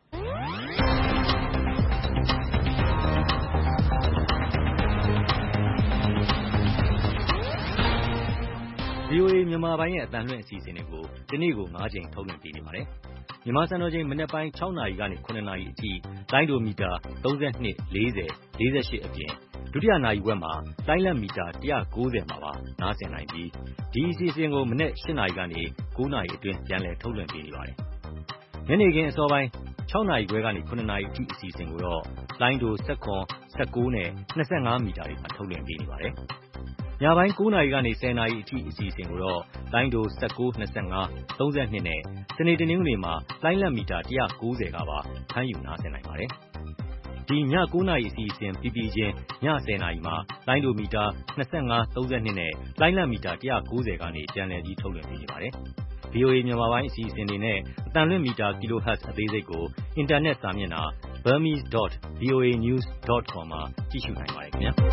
VOA မြန်မာပိုင်းရဲ့အတန်လွှင့်အစီအစဉ်တွေကိုဒီနေ့ကို9 ချိန်ထုတ်လွှင့်ပေးနေပါတယ်မြန်မာစံတော်ချိန်မနေ့ပိုင်း6 နာရီကနေ9 နာရီအထိလိုင်းဒိုမီတာ32 40 48အပြင်ဒုတိယနာရီဝက်မှာလိုင်းလက်မီတာ190မှာပါနားဆင်နိုင်ပြီးဒီအစီအစဉ်ကိုမနေ့8 နာရီကနေ9 နာရီအတွင်းပြန်လည်ထုတ်လွှင့်ပေးနေပါတယ်ညနေခင်းအစောပိုင်း 6 နာရီခွဲကနေ 7 နာရီအထိအစီအစဉ်ကိုတော့လိုင်းဒို 19, 19 နဲ့ 25 မီတာတွေမှာထုတ်လွှင့်ပေးနေပါတယ်။ညပိုင်း 9 နာရီကနေ 10 နာရီအထိအစီအစဉ်ကိုတော့လိုင်းဒို 19, 25, 32 နဲ့စနေတနင်္ဂနွေမှာလိုင်းလက်မီတာ190ကပါဖမ်းယူနားဆင်နိုင်ပါတယ်။ဒီည 9 နာရီအစီအစဉ်ပြီးပြီးချင်းည 10 နာရီမှာလိုင်းဒိုမီတာ25, 32နဲ့လိုင်းလက်မီတာ190ကနေပြန်လည်ပြီးထုတ်လွှင့်ပေးနေပါတယ်။ VOA မြန်မာပိုင်းအစီအစဉ်တွေနဲ့အသံလွှင့်မီတာ kHz အသေးစိတ်ကိုအင်တာနက်စာမျက်နှာ burmese.voanews.com မှာကြည့်ရှုနိုင်ပါတယ်ခင်ဗျာ။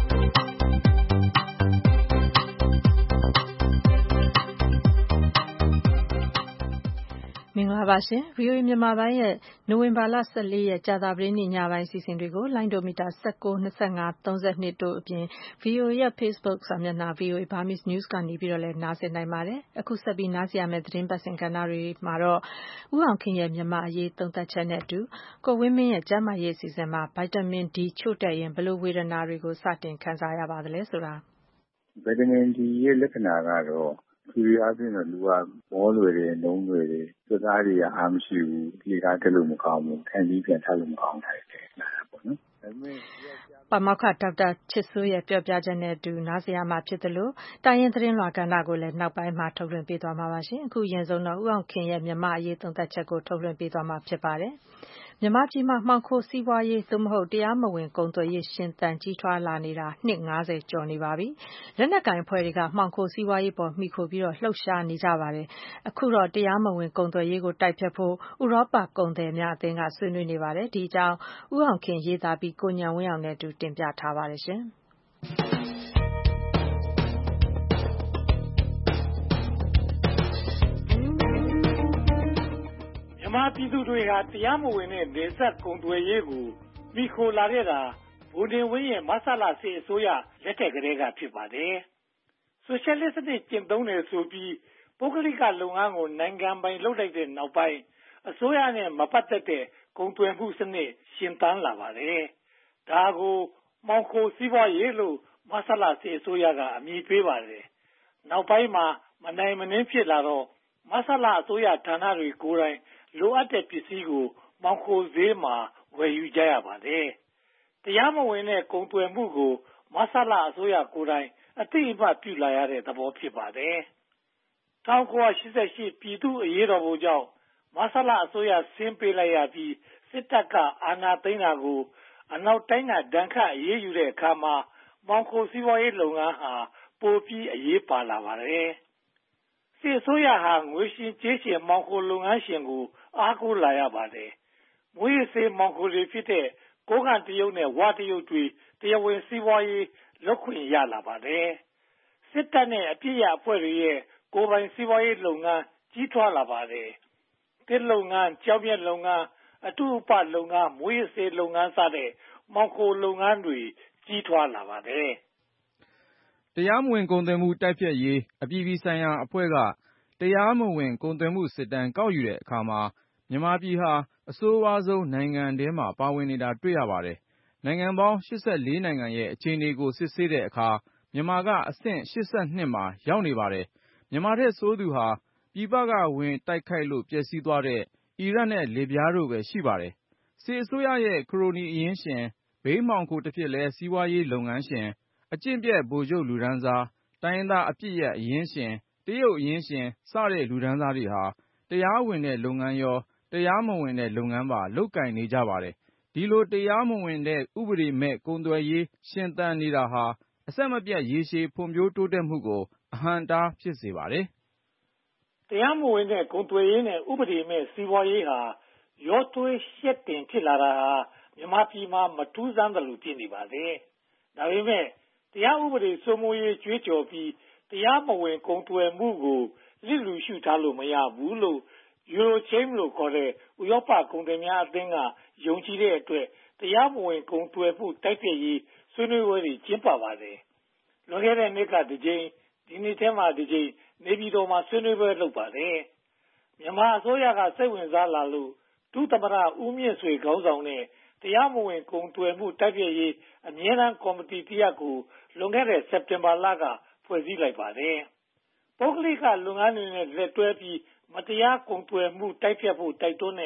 မင်္ဂလာပါရှင် VOA မြန်မာပိုင်းရဲ့နိုဝင်ဘာလ 14 ရက်ကြာသပတေးနေ့ညပိုင်းအစီအစဉ်တွေကိုလိုင်းဒိုမီတာ 19, 25, 32 တို့အပြင် VOA ရဲ့ Facebook စာမျက်နှာ VOA Burmese News ကနေပြီးတော့လည်းနားဆင်နိုင်ပါတယ်။အခုဆက်ပြီးနားဆင်ရမယ့်သတင်းပတ်စဉ်ကဏ္ဍတွေမှာတော့ဦးအောင်ခင်ရဲ့မြန်မာအရေးသုံးသပ်ချက်နဲ့အတူကိုဝင်းမင်းရဲ့ကျန်းမာရေးအစီအစဉ်မှာဗိုက်တာမင် D ချို့တဲ့ရင်ဘယ်လိုဝေဒနာတွေကိုစတင်ခံစားရပါသလဲဆိုတာဗိုက်တာမင် D ရဲ့လက္ခဏာကတော့ဒီအားဖြင့်တော့လူကမောလွယ်တယ်နှုံးလွယ်တယ်စကားတွေကအားမရှိဘူးဒီကားတက်လို့မကောင်းဘူးထိုင်ပြီးပြန်ထလို့မကောင်းတာတွေလာတာပေါ့နော်ဒါပေမဲ့ပါမောက္ခဒေါက်တာချစ်စိုးရဲ့ပြောပြချက်နဲ့အတူနားဆင်ရမှာဖြစ်တယ်လို့တိုင်းရင်းသတင်းလွှာကဏ္ဍကိုလည်းနောက်ပိုင်းမှာထုတ်လွှင့်ပေးသွားမှာပါရှင်အခုရင်ဆုံးတော့ဦးအောင်ခင်ရဲ့မြန်မာအရေးသုံးသပ်ချက်ကိုထုတ်လွှင့်ပေးသွားမှာဖြစ်ပါတယ်မြန်မာပြည်မှာမှောင်ခိုစီးပွားရေးသို့မဟုတ်တရားမဝင်ကုန်သွယ်ရေးရှင်သန်ကြီးထွားလာနေတာနှစ်50ကျော်နေပါပြီ။လက်နက်ကိုင်အဖွဲ့တွေကမှောင်ခိုစီးပွားရေးပေါ်မှီခိုပြီးတော့လှုပ်ရှားနေကြပါတယ်။အခုတော့တရားမဝင်ကုန်သွယ်ရေးကိုတိုက်ဖြတ်ဖို့ဥရောပကုန်သည်များအသင်းကဆွေးနွေးနေပါတယ်။ဒီအကြောင်းဦးအောင်ခင်ရေးသားပြီးကိုဉာဏ်ဝင်းအောင်နဲ့အတူတင်ပြထားပါတယ်ရှင်။မြန်မာပြည်သူတွေဟာတရားမဝင်တဲ့နေဆက်ကုန်သွယ်ရေးကိုမိခိုလာခဲ့တာဗိုလ်နေဝင်းရဲ့မဆလစစ်အစိုးရလက်ထက်ကတည်းကဖြစ်ပါတယ်။ဆိုရှယ်လစ်စနစ်ကျင့်သုံးတယ်ဆိုပြီးပုဂ္ဂလိကလုပ်ငန်းကိုနိုင်ငံပိုင်လုပ်လိုက်တဲ့နောက်ပိုင်းအစိုးရနဲ့မပတ်သက်တဲ့ကုန်သွယ်မှုစနစ်ရှင်သန်လာပါတယ်။ဒါကိုမှောင်ခိုစီးပွားရေးလို့မဆလစစ်အစိုးရကအမည်ပေးပါတယ်။နောက်ပိုင်းမှာမနိုင်မနှင်းဖြစ်လာတော့မဆလအစိုးရဌာနတွေကိုယ်တိုင်လိုအပ်တဲ့ပစ္စည်းကိုမှောင်ခိုဈေးမှာဝယ်ယူကြရပါတယ်။တရားမဝင်တဲ့ကုန်သွယ်မှုကိုမဆလအစိုးရကိုယ်တိုင်အသိအမှတ်ပြုလာရတဲ့သဘောဖြစ်ပါတယ်။1988ပြည်သူ့အရေးတော်ပုံကြောင့်မဆလအစိုးရဆင်းပေးလိုက်ရပြီးစစ်တပ်ကအာဏာသိမ်းတာကိုအနောက်တိုင်းကဒဏ်ခတ်အရေးယူတဲ့အခါမှာမှောင်ခိုစီးပွားရေးလုပ်ငန်းဟာပိုပြီးအရေးပါလာပါတယ်။စစ်အစိုးရဟာငွေရှင်ကြေးရှင်မှောင်ခိုလုပ်ငန်းရှင်ကိုအားကိုးလာရပါတယ်။မွေးစေမှောင်ခိုတွေဖြစ်တဲ့ကိုးကန့်တရုတ်နဲ့ဝတရုတ်တွေတရားဝင်စီးပွားရေးလုပ်ခွင့်ရလာပါတယ်။စစ်တပ်နဲ့အပြစ်ရအဖွဲ့တွေရဲ့ကိုယ်ပိုင်စီးပွားရေးလုပ်ငန်းကြီးထွားလာပါတယ်။တစ်လုပ်ငန်းကြောက်မြတ်လုပ်ငန်းအတုအပလုပ်ငန်းမွေးစေလုပ်ငန်းစတဲ့မှောင်ခိုလုပ်ငန်းတွေကြီးထွားလာပါတယ်။တရားမဝင်ကုန်သွယ်မှုတိုက်ဖျက်ရေးအပြည်ပြည်ဆိုင်ရာအဖွဲ့ကတရားမဝင်ကုန်သွယ်မှုစစ်တမ်းကောက်ယူတဲ့အခါမှာမြန်မာပြည်ဟာအဆိုးဝါးဆုံးနိုင်ငံထဲမှာပါဝင်နေတာတွေ့ရပါတယ်။နိုင်ငံပေါင်း84နိုင်ငံရဲ့အခြေအနေကိုစစ်ဆေးတဲ့အခါမြန်မာကအဆင့်82မှာရောက်နေပါတယ်။မြန်မာထက်ဆိုးသူဟာပြည်ပကဝင်တိုက်ခိုက်လို့ပျက်စီးသွားတဲ့အီရတ်နဲ့လစ်ဗျားတို့ပဲရှိပါတယ်။စစ်အစိုးရရဲ့ခရိုနီအရင်းရှင်ဘိန်းမှောင်ခိုတစ်ဖြစ်လဲစီးပွားရေးလုပ်ငန်းရှင်အကျင့်ပြတ်ဗိုလ်ချုပ်လူဒန်းစားတိုင်းရင်းသားအပြစ်ရအရင်းရှင်တရုတ်အရင်းရှင်စတဲ့လူဒန်းစားတွေဟာတရားဝင်တဲ့လုပ်ငန်းရောတရားမဝင်တဲ့လုပ်ငန်းပါလုပ်ကိုင်နေကြပါတယ်။ဒီလိုတရားမဝင်တဲ့ဥပဒေမဲ့ကုန်သွယ်ရေးရှင်သန်နေတာဟာအဆက်မပြတ်ရေရှည်ဖွံ့ဖြိုးတိုးတက်မှုကိုအဟန့်အတားဖြစ်စေပါတယ်။တရားမဝင်တဲ့ကုန်သွယ်ရေးနဲ့ဥပဒေမဲ့စီးပွားရေးဟာရောသွေးရှက်တင်ဖြစ်လာတာဟာမြန်မာပြည်မှာမထူးဆန်းသလိုဖြစ်နေပါတယ်။ဒါပေမဲ့တရားဥပဒေစိုးမိုးရေးကြွေးကြော်ပြီးတရားမဝင်ကုန်သွယ်မှုကိုလစ်လျူရှုထားလို့မရဘူးလို့Eurochain လို့ခေါ်တဲ့ဥရောပကုန်သည်များအသင်းကယုံကြည်တဲ့အတွက်တရားမဝင်ကုန်သွယ်မှုတိုက်ဖျက်ရေးဆွေးနွေးပွဲတွေကျင်းပပါတယ်။လွန်ခဲ့တဲ့နှစ်ကတစ်ကြိမ်ဒီနှစ်ထဲမှာတစ်ကြိမ်နေပြည်တော်မှာဆွေးနွေးပွဲလုပ်ပါတယ်။မြန်မာအစိုးရကစိတ်ဝင်စားလာလို့ဒုသမ္မတဦးမြင့်ဆွေခေါင်းဆောင်တဲ့တရားမဝင်ကုန်သွယ်မှုတိုက်ဖျက်ရေးအမြဲတမ်းကော်မတီတရပ်ကိုလွန်ခဲ့တဲ့စက်တင်ဘာလကဖွဲ့စည်းလိုက်ပါတယ်။ပုဂ္ဂလိကလုပ်ငန်းတွေနဲ့လက်တွဲပြီးမတရားကုန်သွယ်မှုတိုက်ဖျက်ဖို့တိုက်တွန်းတဲ့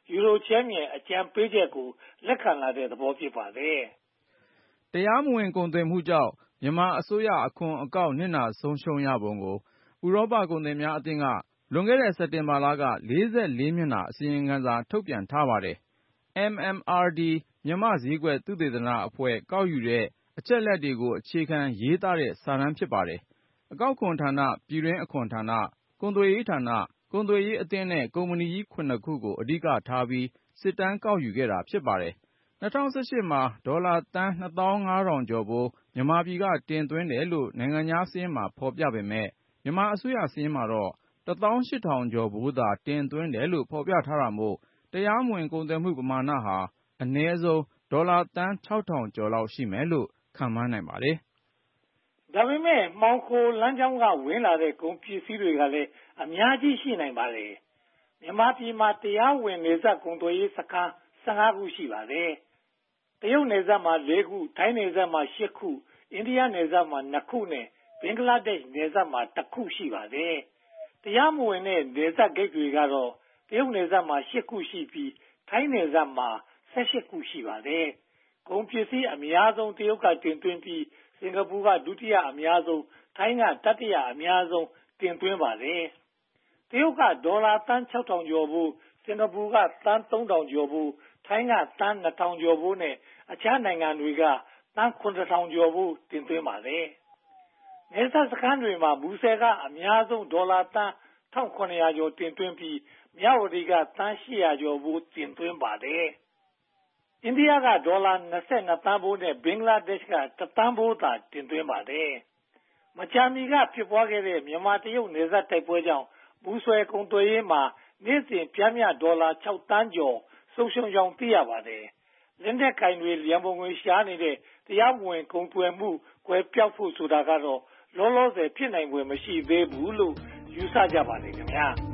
ယူရိုချဲမြင့်အကြံပေးချက်ကိုလက်ခံလာတဲ့သဘောဖြစ်ပါတယ်။တရားမဝင်ကုန်သွယ်မှုကြောင့်မြန်မာအစိုးရအခွန်အကောက်နစ်နာဆုံးရှုံးရပုံကိုဥရောပကုန်သည်များအသင်းကလွန်ခဲ့တဲ့စက်တင်ဘာလက44 မျက်နှာအစီရင်ခံစာထုတ်ပြန်ထားပါတယ်။ MMRD မြန်မာ့ဈေးကွက်သုတေသနအဖွဲ့ကောက်ယူတဲ့အချက်လက်တွေကိုအခြေခံရေးသားတဲ့စာတမ်းဖြစ်ပါတယ်။အကောက်ခွန်ဌာန၊ပြည်တွင်းအခွန်ဌာန၊ကုန်သွယ်ရေးဌာန၊ကုန်သွယ်ရေးအသင်းနဲ့ကုမ္ပဏီကြီး 7 ခုကိုအဓိကထားပြီးစစ်တမ်းကောက်ယူခဲ့တာဖြစ်ပါတယ်။ 2018 မှာဒေါ်လာသန်း 2,500 ကျော်ဖိုးမြန်မာပြည်ကတင်သွင်းတယ်လို့နိုင်ငံခြားစာရင်းမှာဖော်ပြပေမဲ့မြန်မာအစိုးရစာရင်းမှာတော့ 18,000 ကျော်ဖိုးသာတင်သွင်းတယ်လို့ဖော်ပြထားတာမို့တရားမဝင်ကုန်သွယ်မှုပမာဏဟာအနည်းဆုံးဒေါ်လာသန်း 6,000 ကျော်လောက်ရှိမယ်လို့ခန့်မှန်းနိုင်ပါတယ်။ဒါပေမဲ့မှောင်ခိုလမ်းကြောင်းကဝင်လာတဲ့ကုန်ပစ္စည်းတွေကလည်းအများကြီးရှိနိုင်ပါတယ်။မြန်မာပြည်မှာတရားဝင်နယ်စပ်ကုန်သွယ်ရေးစခန်း15 ခုရှိပါတယ်။တရုတ်နယ်စပ်မှာ4 ခု၊ထိုင်းနယ်စပ်မှာ8 ခု၊အိန္ဒိယနယ်စပ်မှာ2 ခုနဲ့ဘင်္ဂလားဒေ့ရှ်နယ်စပ်မှာ1 ခုရှိပါတယ်။တရားမဝင်တဲ့နယ်စပ်ဂိတ်တွေကတော့တရုတ်နယ်စပ်မှာ8 ခုရှိပြီးထိုင်းနယ်စပ်မှာ18 ခုရှိပါတယ်။ကုန်ပစ္စည်းအများဆုံးတရုတ်ကတင်သွင်းပြီးစင်ကာပူကဒုတိယအများဆုံးထိုင်းကတတိယအများဆုံးတင်သွင်းပါတယ်။တရုတ်ကဒေါ်လာသန်း 6,000 ကျော်ဖိုးစင်ကာပူကသန်း 3,000 ကျော်ဖိုးထိုင်းကသန်း 2,000 ကျော်ဖိုးနဲ့အခြားနိုင်ငံတွေကသန်း 7,000 ကျော်ဖိုးတင်သွင်းပါတယ်။နယ်စပ်စခန်းတွေမှာမူဆယ်ကအများဆုံးဒေါ်လာသန်း 1,700 ကျော်တင်သွင်းပြီးမြဝတီကသန်း 800 ကျော်ဖိုးတင်သွင်းပါတယ်။အိန္ဒိယကဒေါ်လာ22 သန်းဖိုးနဲ့ဘင်္ဂလားဒေ့ရှ်က1 သန်းဖိုးသာတင်သွင်းပါတယ်။မကြာမီကဖြစ်ပွားခဲ့တဲ့မြန်မာတရုတ်နယ်စပ်တိုက်ပွဲကြောင့်မူဆယ်ကုန်သွယ်ရေးမှာနေ့စဉ်ပျမ်းမျှဒေါ်လာ 6 သန်းကျော်ဆုံးရှုံးကြောင်းသိရပါတယ်။လက်နက်ကိုင်တွေရန်ပုံငွေရှာနေတဲ့တရားမဝင်ကုန်သွယ်မှုကွယ်ပျောက်ဖို့ဆိုတာကတော့လောလောဆယ်ဖြစ်နိုင်ဖွယ်မရှိသေးဘူးလို့ယူဆကြပါတယ်ခင်ဗျာ။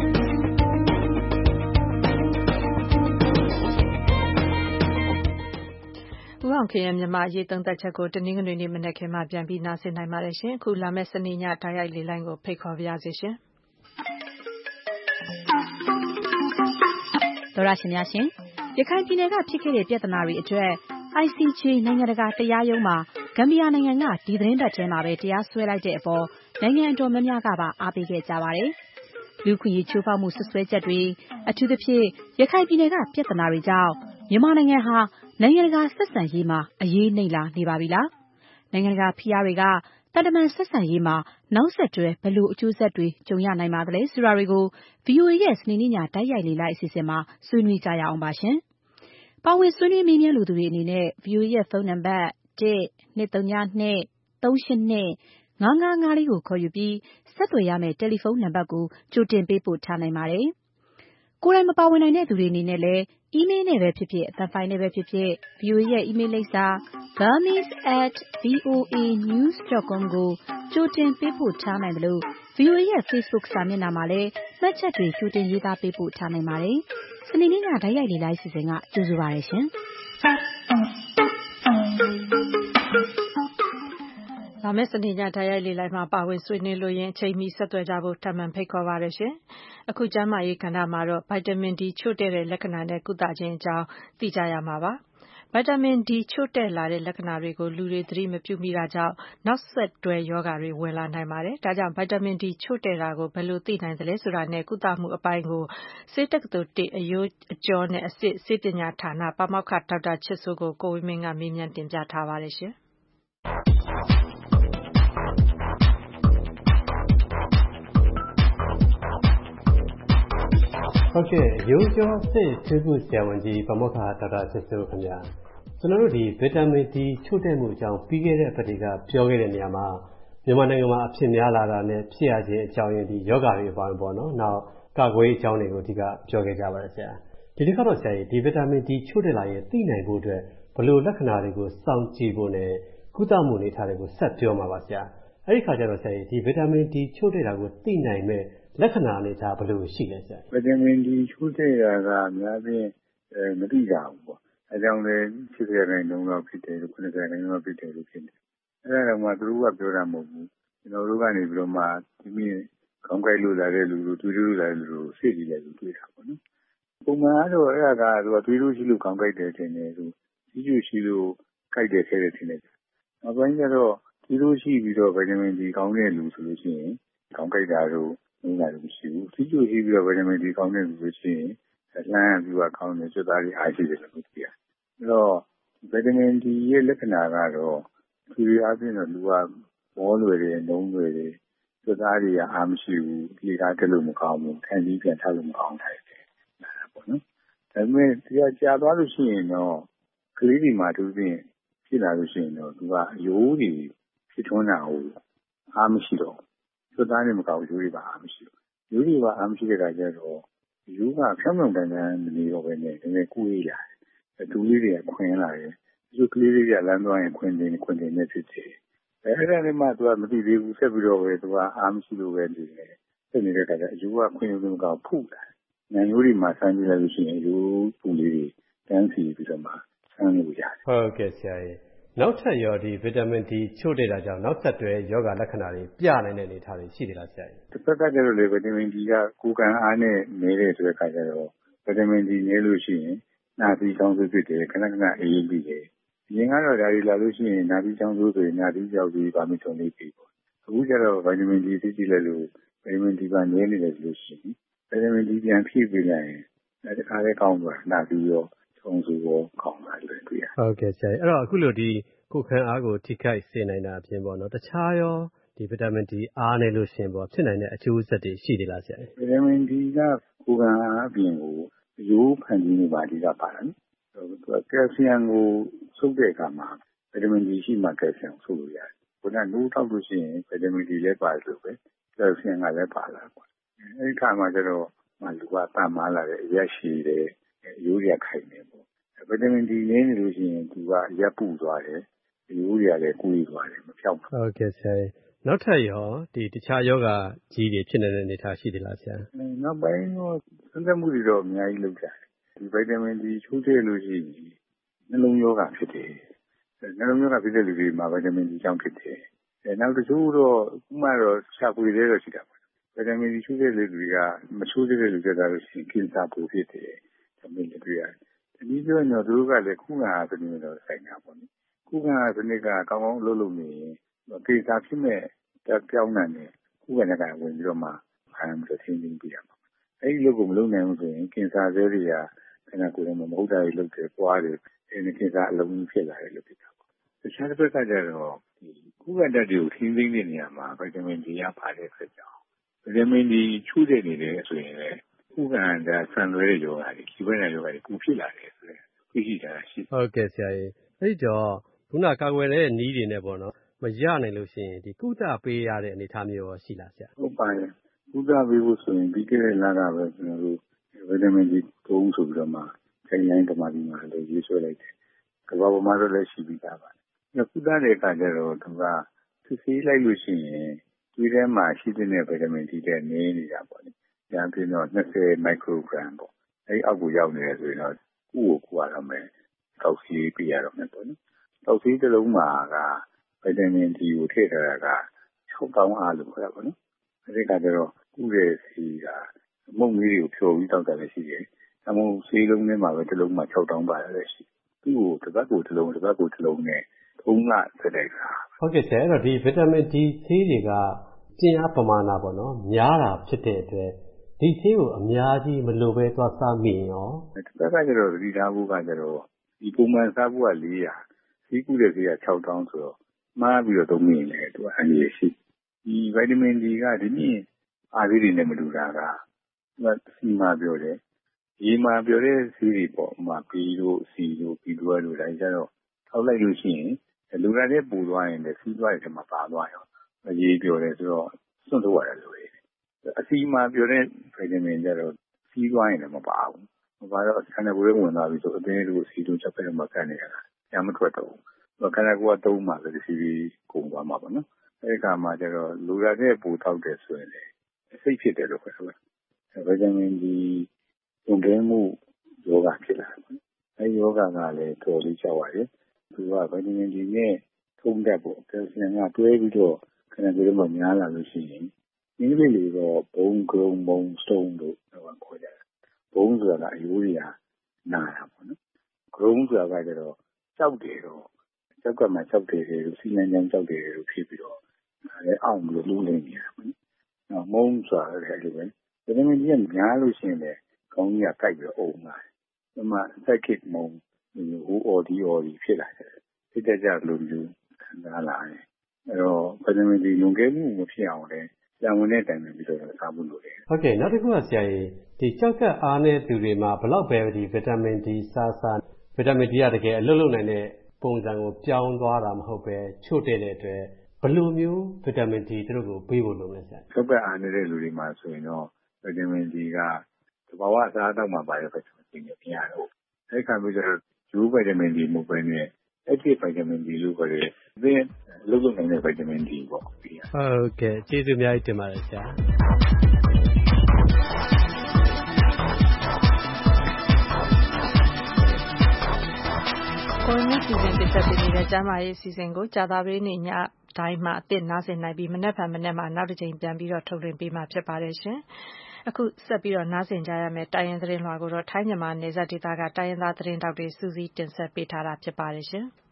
ဦးအောင်ခင်ရဲ့မြန်မာရေးသုံးသက်ချက်ကိုတနင်္ဂနွေနေ့မနက်ခင်းမှပြန်ပြီးနားဆင်နိုင်ပါတယ်ရှင်။အခုလာမယ့်စနေညဓာတ်ရိုက်လေလိုင်းကိုဖိတ်ခေါ်ပါရစေရှင်။သောရရှင်များရှင်ရခိုင်ပြည်နယ်ကဖြစ်ခဲ့တဲ့ပြဿနာတွေအတွက် ICJ နိုင်ငံတကာတရားရုံးမှာဂမ်ဘီယာနိုင်ငံကဒီသတင်းပတ်ထဲမှာပဲတရားစွဲလိုက်တဲ့အပေါ်နိုင်ငံတော်များများကပါအားပေးခဲ့ကြပါတယ်။လူခွင့်ရေးချိုးဖောက်မှုဆွဆွဲချက်တွေအထူးသဖြင့်ရခိုင်ပြည်နယ်ကပြဿနာတွေကြောင့်မြန်မာနိုင်ငံဟာနိုင်ငံတကာဆက်ဆံရေးမှာအရေးနှိမ့်လာနေပါပြီလား။နိုင်ငံတကာဖိအားတွေကတန်တမန်ဆက်ဆံရေးမှာနောက်ဆက်တွဲဘယ်လိုအကျိုးဆက်တွေကြုံရနိုင်ပါသလဲဆိုတာတွေကို VOA ရဲ့စနေနေ့ညတိုက်ရိုက်လေ့လာအစီအစဉ်မှာဆွေးနွေးကြရအောင်ပါရှင်။ပါဝင်ဆွေးနွေးမေးမြန်းလိုသူတွေအနေနဲ့ VOA ရဲ့ဖုန်းနံပါတ် 1-232-382-5554ကိုခေါ်ယူပြီးဆက်သွယ်ရမယ့်တယ်လီဖုန်းနံပါတ်ကိုကြိုတင်ပေးပို့ထားနိုင်ပါတယ်။ကိုယ်တိုင်မပါဝင်နိုင်တဲ့သူတွေအနေနဲ့လည်းအီးမေးလ်နဲ့ပဲဖြစ်ဖြစ်အသံဖိုင်နဲ့ပဲဖြစ်ဖြစ် VOA ရဲ့အီးမေးလ်လိပ်စာ burmese@voanews.com ကိုကြိုတင်ပေးပို့ထားနိုင်တယ်လို့ VOA ရဲ့ Facebook စာမျက်နှာမှာလည်းမှတ်ချက်တွေကြိုတင်ရေးသားပေးပို့ထားနိုင်ပါတယ်။စနေနေ့ညဓာတ်ရိုက်လေ့လာအစီအစဉ်ကကြိုဆိုပါရရှင်။လာမယ့်စနေညဓာတ်ရိုက်လေ့လာမှာပါဝင်ဆွေးနွေးလို့ရင်အချိန်မီဆက်သွယ်ကြဖို့ထပ်မံဖိတ်ခေါ်ပါရရှင်။အခုကျမ်းမာရေးကဏ္ဍမှာတော့ဗိုက်တာမင် D ချို့တဲ့တဲ့လက္ခဏာနဲ့ကုသခြင်းအကြောင်းသိကြရမှာပါ။ဗိုက်တာမင် D ချို့တဲ့လာတဲ့လက္ခဏာတွေကိုလူတွေသတိမပြုမိတာကြောင့်နောက်ဆက်တွဲရောဂါတွေဝင်လာနိုင်ပါတယ်။ဒါကြောင့်ဗိုက်တာမင် D ချို့တဲ့တာကိုဘယ်လိုသိနိုင်သလဲဆိုတာနဲ့ကုသမှုအပိုင်းကိုဆေးတက္ကသိုလ်1အရိုးအကျော်နဲ့အဆစ်ဆေးပညာဌာနပါမောက္ခဒေါက်တာချစ်စိုးကိုကိုဝင်းမင်းကမေးမြန်းတင်ပြထားပါတယ်ရှင်။ဟုတ်ကဲ့ရိုးကျော်စစ်ဆေးမှုဆရာဝန်ကြီးပါမောက္ခဒေါက်တာချစ်စိုးခင်ဗျာကျွန်တော်တို့ဒီဗီတာမင် D ချို့တဲ့မှုအကြောင်းပြီးခဲ့တဲ့ပတ်တွေကပြောခဲ့တဲ့နေရာမှာမြန်မာနိုင်ငံမှာအဖြစ်များလာတာနဲ့ဖြစ်ရခြင်းအကြောင်းရင်းဒီယောဂတွေအပိုင်းပေါ့နော်နောက်ကာကွယ်ရေးအကြောင်းတွေကိုအဓိကပြောခဲ့ကြပါတယ်ဆရာဒီတစ်ခါတော့ဆရာကြီးဒီဗီတာမင် D ချို့တဲ့လာရင်သိနိုင်ဖို့အတွက်ဘယ်လိုလက္ခဏာတွေကိုစောင့်ကြည့်ဖို့နဲ့ကုသမှုအနေထားတွေကိုဆက်ပြောမှာပါဆရာအဲ့ဒီခါကျတော့ဆရာကြီးဒီဗီတာမင် D ချို့တဲ့တာကိုသိနိုင်မဲ့လက္ခဏာအနေထားဘယ်လိုရှိလဲဆရာဗီတာမင် D ချို့တဲ့တာကအများကြီးမသိကြဘူးပေါ့အဲကြောင့်လည်း80%လောက်ဖြစ်တယ်လို့90%လောက်ဖြစ်တယ်လို့ဖြစ်တယ်အဲ့ဒါတော့မှသူတို့ကပြောတာမဟုတ်ဘူးကျွန်တော်တို့ကနေပြီးတော့မှဒီမိခေါင်းကိုက်လို့လာတဲ့လူတို့တွေ့လို့လာတဲ့လူတို့စိတ်ကြည့်လိုက်လို့တွေ့တာပေါ့နော်ပုံမှန်ကတော့အဲ့ဒါကသွေးလို့ရှိလို့ခေါင်းကိုက်တယ်ထင်တယ်သူကြီးကျူရှိလို့ကိုက်တယ်ထဲတယ်ထင်တယ်နောက်ပိုင်းကျတော့သွေးလို့ရှိပြီးတော့ဗီတာမင် D ကောင်းတဲ့လူဆိုလို့ရှိရင်ခေါင်းကိုက်တာတို့နေတာလို့မရှိဘူးကြီးကျူရှိပြီးတော့ဗီတာမင် D ကောင်းတဲ့လူဆိုရှင်လှမ်းပြီးတော့ကောင်းတယ်စက်သားတွေအားရှိတယ်လို့ပြောပြအဲ့တော့ဗီတာမင် D ရဲ့လက္ခဏာကတော့သူရအပြင်တော့လူကမောလွယ်တယ်နှုံးလွယ်တယ်စက်သားတွေကအားမရှိဘူးလေကားတက်လို့မကောင်းဘူးခံပြီးပြန်ထလို့မကောင်းတယ်ပေါ့နော်ဒါပေမဲ့တရားကြာသွားလို့ရှိရင်တော့ကလေးတွေမှာသူပြင်ဖြစ်လာလို့ရှိရင်တော့သူကအယိုးတွေဖြစ်ထွန်းတာကိုအားမရှိတော့စက်သားတွေမကောင်းရိုးတွေပါအားမရှိဘူးရိုးတွေပါအားမရှိတဲ့အခါကျတော့ရိုးကဖြောင်းဖြောင်းတန်းတန်းမနေတော့ဘဲနဲ့နည်းနည်းကိုယ်ရလာတယ်ဒူးလေးတွေကခွင်လာတယ်ဒီကလေးလေးတွေကလမ်းသွားရင်ခွင်တင်နဲ့ဖြစ်တယ်အဲ့ဒါနဲ့မှသူကမသိသေးဘူးဆက်ပြီးတော့ပဲသူကအားမရှိလို့ပဲနေတယ်ဆက်နေတဲ့အခါကျအယိုးကခွင်ရုံမကောင်းဖုလာညရိုးတွေမှာဆန်းကြည့်လိုက်လို့ရှိရင်ရိုးပူလေးတွေတန်းစီပြီးတော့မှဆန်းလို့ရတယ်ဟုတ်ကဲ့ဆရာကြီးနောက်ထပ်ရောဒီဗီတာမင် D ချို့တဲ့တာကြောင့်နောက်ဆက်တွဲယောဂလက္ခဏာတွေပြနိုင်တဲ့အနေအထားတွေရှိသေးလားဆရာကြီးတစ်ဖက်ကကျတော့လေဗီတာမင် D ကကိုယ်ခံအားနဲ့နေတဲ့ဆိုတဲ့အခါကျတော့ဗီတာမင် D နည်းလို့ရှိရင်နာပြီးကောင်းစုဖြစ်တယ်ခဏအေးပြီးတယ်အရင်ကတော့ဒါတွေလာလို့ရှိရင်နာပြီးကောင်းစုဆိုရင်နာပြီးကြောက်ပြီးပါမီထုံလေးပြီးပေါ့အခုကျတော့ဗီတာမင် D သိကြည့်လိုက်လို့ဗီတာမင် D ကနည်းနေတယ်လို့ရှိရင်ဗီတာမင် D ပြန်ဖြည့်ပေးလိုက်ရင်တခါလေးကောင်းသွားနာပြီးရောထုံစုရောကောင်းလာတယ်တွေ့ရဟုတ်ကဲ့ဆရာကြီးအဲ့တော့အခုလိုဒီကိုယ်ခံအားကိုထိခိုက်စေနိုင်တာအပြင်ပေါ့နော်တခြားရောဒီဗီတာမင် D အားနေလို့ရှင်ပေါ့ဖြစ်နိုင်တဲ့အကျိုးဆက်တွေရှိသေးလားဆရာကြီးဗီတာမင် D ကကိုယ်ခံအားအပြင်ကိုရိုးဖန်တီးနေပါဒီကပါတာနော်သူကကယ်လ်ဆီယမ်ကိုစုပ်တဲ့အခါမှာဗီတာမင် D ရှိမှကယ်လ်ဆီယမ်စုပ်လို့ရတယ်ခုနနိုးထောက်လို့ရှိရင်ဗီတာမင် D လည်းပါတယ်လို့ပဲကယ်လ်ဆီယမ်ကလည်းပါလာပေါ့အဲဒီခါမှာကျတော့လူကတန်မာလာတယ်အရက်ရှည်တယ်ရိုးရခိုင်တယ်ပေါ့ဗီတာမင် D နည်းနေလို့ရှိရင်သူကရက်ပူသွားတယ်ရိုးရလည်းကူးသွားတယ်မဖြောက်ဘူးဟုတ်ကဲ့ဆရာနောက်ထပ်ရောဒီတခြားယောဂကြီးတွေဖြစ်နေတဲ့အနေအထားရှိသေးလားဆရာနောက်ပိုင်းတော့စမ်းသပ်မှုတွေတော့အများကြီးလုပ်ကြတယ်ဒီဗီတာမင် D ချိုးထည့်လို့ရှိရင်နှလုံးရောဂါဖြစ်တယ်နှလုံးရောဂါဖြစ်တဲ့လူတွေမှာဗီတာမင် D ကြောင့်ဖြစ်တယ်နောက်တချို့တော့ဥမာတော့ရှာဖွေသေးတော့ရှိတာပေါ့ဗီတာမင် D ချိုးတဲ့လူတွေကမချိုးတဲ့လူတွေကြလို့ရှိရင်ကင်ဆာပိုဖြစ်တယ်ဒါမျိုးတွေတွေ့ရတယ်ဒီပြောရင်တော့သူတို့ကလည်းခုခံအားစနစ်တော့ဆိုင်တာပေါ့ခုခံအားစနစ်ကကောင်းကောင်းအလုပ်လုပ်နေရင်ကင်ဆာဖြစ်မဲ့ပြောင်းနိုင်တယ်ခုခံတဲ့ကဝင်ပြီးတော့မှဖမ်းပြီးတော့ထိန်းသိမ်းပြရမှာအဲဒီလုပ်ကိုမလုပ်နိုင်ဘူးဆိုရင်ကင်ဆာဆဲတွေကခန္ဓာကိုယ်ထဲမှာမဟုတ်တာတွေလုပ်တယ်ပွားတယ်အဲဒီကင်ဆာအလုံးကြီးဖြစ်လာတယ်လို့ပြောတာပေါ့တခြားတစ်ဖက်ကကျတော့ဒီခုခံတတ်တွေကိုထိန်းသိမ်းတဲ့နေရာမှာဗီတာမင် D ရပါတဲ့အတွက်ကြောင့်ဗီတာမင် D ချိုးတဲ့နေတယ်ဆိုရင်လည်းခုခံတတ်ဆန်လွဲတဲ့ယောဂါတွေဒီဘက်နဲ့ယောဂါတွေပူဖြစ်လာတယ်ဆိုရင်သိရှိတာရှိဟုတ်ကဲ့ဆရာကြီးအဲဒီတော့ခုနကာကွယ်တဲ့နည်းတွေနဲ့ပေါ့နော်မရနိုင်လို့ရှိရင်ဒီကုသပေးရတဲ့အနေအထားမျိုးရောရှိလားဆရာဟုတ်ပါတယ်ကုသပေးဖို့ဆိုရင်ပြီးခဲ့တဲ့လကပဲကျွန်တော်တို့ဗီတာမင် D သုံးဆိုပြီးတော့မှခိုင်လိုင်းတမာဒီမှာလည်းရေးဆွဲလိုက်တယ်ကမ္ဘာပေါ်မှာတော့လည်းရှိပြီးသားပါကုသတဲ့အခါကျတော့သူကစစ်ဆေးလိုက်လို့ရှိရင်ဒီထဲမှာရှိတဲ့ဗီတာမင် D တဲ့နည်းနေတာပေါ့လေ။ဒါပြင်တော့20 microgram ပေါ့။အဲဒီအောက်ကိုရောက်နေတယ်ဆိုရင်တော့ကိုယ့်ကိုယ်ရတော့မယ်။တောက်စီးပြရတော့မယ်ပေါ့နော်။တောက်စီးတစ်လုံးမှာကဗီတာမင် D ကိုထည့်ထားတာက6000အားလို့ခေါ်တာပေါ့နော်။အဲဒီကကျတော့ကုတဲ့စီကမုန့်လေးတွေကိုဖြော်ပြီးတောက်တာလည်းရှိတယ်။ဒါမှမဟုတ်ဆေးလုံးထဲမှာပဲတစ်လုံးမှာ6000ပါတယ်လည်းရှိတယ်။သူ့ကိုတစ်ပတ်ကိုတစ်လုံးနဲ့3လဆက်တိုက်တာဟုတ်ကဲ့ဆရာအဲ့တော့ဒီဗီတာမင် D ဆေးတွေကကျင်အားပမာဏပေါ့နော်များတာဖြစ်တဲ့အတွက်ဒီဆေးကိုအများကြီးမလိုပဲသွားစားမိရင်ရောတစ်ပတ်ကကျတော့ဒီသားဖို့ကကျတော့ဒီပုံမှန်စားဖို့က400စီးကူးတဲ့ဆေးက6000ဆိုတော့မှားပြီးတော့သုံးမိရင်လည်းသူကအန္တရာယ်ရှိဒီဗီတာမင် D ကဒီနေ့အားသေးတွေနဲ့မတူတာကသူကစီမာပြောတယ်ရေမာပြောတဲ့ဆေးတွေပေါ့ဥမာပီတို့စီတို့ပီတို့တို့ဒါကြတော့ထောက်လိုက်လို့ရှိရင်လူရတဲ့ပူသွားရင်လည်းစီးသွားတဲ့ထဲမှာပါသွားရောရေပြောတယ်ဆိုတော့စွန့်ထုတ်ရတယ်လို့အစီမာပြောတဲ့ဗီတာမင်ကြတော့စီးသွားရင်လည်းမပါဘူးမပါတော့ခန္ဓာကိုယ်ဝင်သွားပြီဆိုအသေးတို့စီတို့ချက်ဖက်မှာကန်နေရတာညမထွက်တော့ဘူးခန္ဓာကိုယ်ကသုံးမှပဲစီကုန်သွားမှာပေါ့နော်အဲဒီကမှကျတော့လူရတဲ့ပူထောက်တယ်ဆိုရင်လည်းစိတ်ဖြစ်တယ်လို့ခေါ်တယ်ဗီတာမင် D တုံ့ပြန်မှုယောဂဖြစ်လာတယ်အဲဒီယောဂကလည်းတော်လေးကြောက်ရတယ်သူကဗီတာမင် D နဲ့ထုံးတတ်ဖို့ကယ်လ်ဆီယမ်ကတွဲပြီးတော့ခန္ဓာကိုယ်မှာများလာလို့ရှိရင်အင်္ဂလိပ်လိုတော့ဘုံကရုံဘုံစတုံးတို့ခေါ်ကြတယ်ဘုံကုန်းဆိုတာကအရိုးတွေကနာတာပေါ့နော်ဂရုံးဆိုတာကကျတော့ကြောက်တယ်တော့ကြောက်ကမှကြောက်တယ်လို့စီမံကြောင်ကြောက်တယ်လို့ဖြစ်ပြီးတော့လည်းအောင်လို့လူးနေနေတာပေါ့နော်မုန်းဆိုတာလည်းအဲ့လိုပဲဗီတာမင် D ကများလို့ရှိရင်လည်းခေါင်းကြီးကကိုက်ပြီးတော့အုံလာတယ်မှစိုက်ခစ်မုန်းဟိုအော်ဒီဖြစ်လာတယ်ဖြစ်တဲ့ကြလို့မျိုးခံစားလာတယ်အဲ့တော့ဗီတာမင် D လွန်ကဲမှုမဖြစ်အောင်လည်းကြံဝင်တဲ့တိုင်ပြီးတော့စားဖို့လိုတယ်ဟုတ်ကဲ့နောက်တစ်ခုကဆရာကြီးဒီကြောက်ကပ်အားနဲ့သူတွေမှာဘလောက်ပဲဒီဗီတာမင် D စားဗီတာမင် D ကတကယ်အလုပ်လုပ်နိုင်တဲ့ပုံစံကိုပြောင်းသွားတာမဟုတ်ပဲချို့တဲ့အတွက်ဘယ်လိုမျိုးဗီတာမင် D သူတို့ကိုပေးဖို့လုပ်လဲဆရာကြောက်ကပ်အားနေတဲ့လူတွေမှာဆိုရင်တော့ဗီတာမင် D ကသဘာဝအစားအသောက်မှာပါတဲ့ဗီတာမင် D နဲ့မရတော့အဲ့ခါမျိုးကျတော့ဂျိုးဗီတာမင် D မဟုတ်ဘဲနဲ့ active ဗီတာမင် D လို့ခေါ်တဲ့အလုပ်လုပ်နိုင်တဲ့ဗီတာမင် D ပေါ့ဟုတ်ကဲ့ကျေးဇူးအများကြီးတင်ပါတယ်ဆရာကိုရင်းစီစဉ်တင်ဆက်ပေးနေတဲ့ကျမ်းမာရေးအစီအစဉ်ကိုကြာသပတေးနေ့ညတိုင်းမှာအသစ်နားဆင်နိုင်ပြီးမနက်ဖြန်မနက်မှာနောက်တစ်ချိန်ပြန်ပြီးတော့ထုတ်လွှင့်ပေးမှာဖြစ်ပါတယ်ရှင်။အခုဆက်ပြီးတော့နားဆင်ကြရမယ့်တိုင်းရင်းသတင်းလွှာကိုတော့ထိုင်းမြန်မာနယ်စပ်ဒေသကတိုင်းရင်းသားသတင်းတောက်တွေစူးစီးတင်ဆက်ပေးထားတာဖြစ်ပါတယ်ရှင်။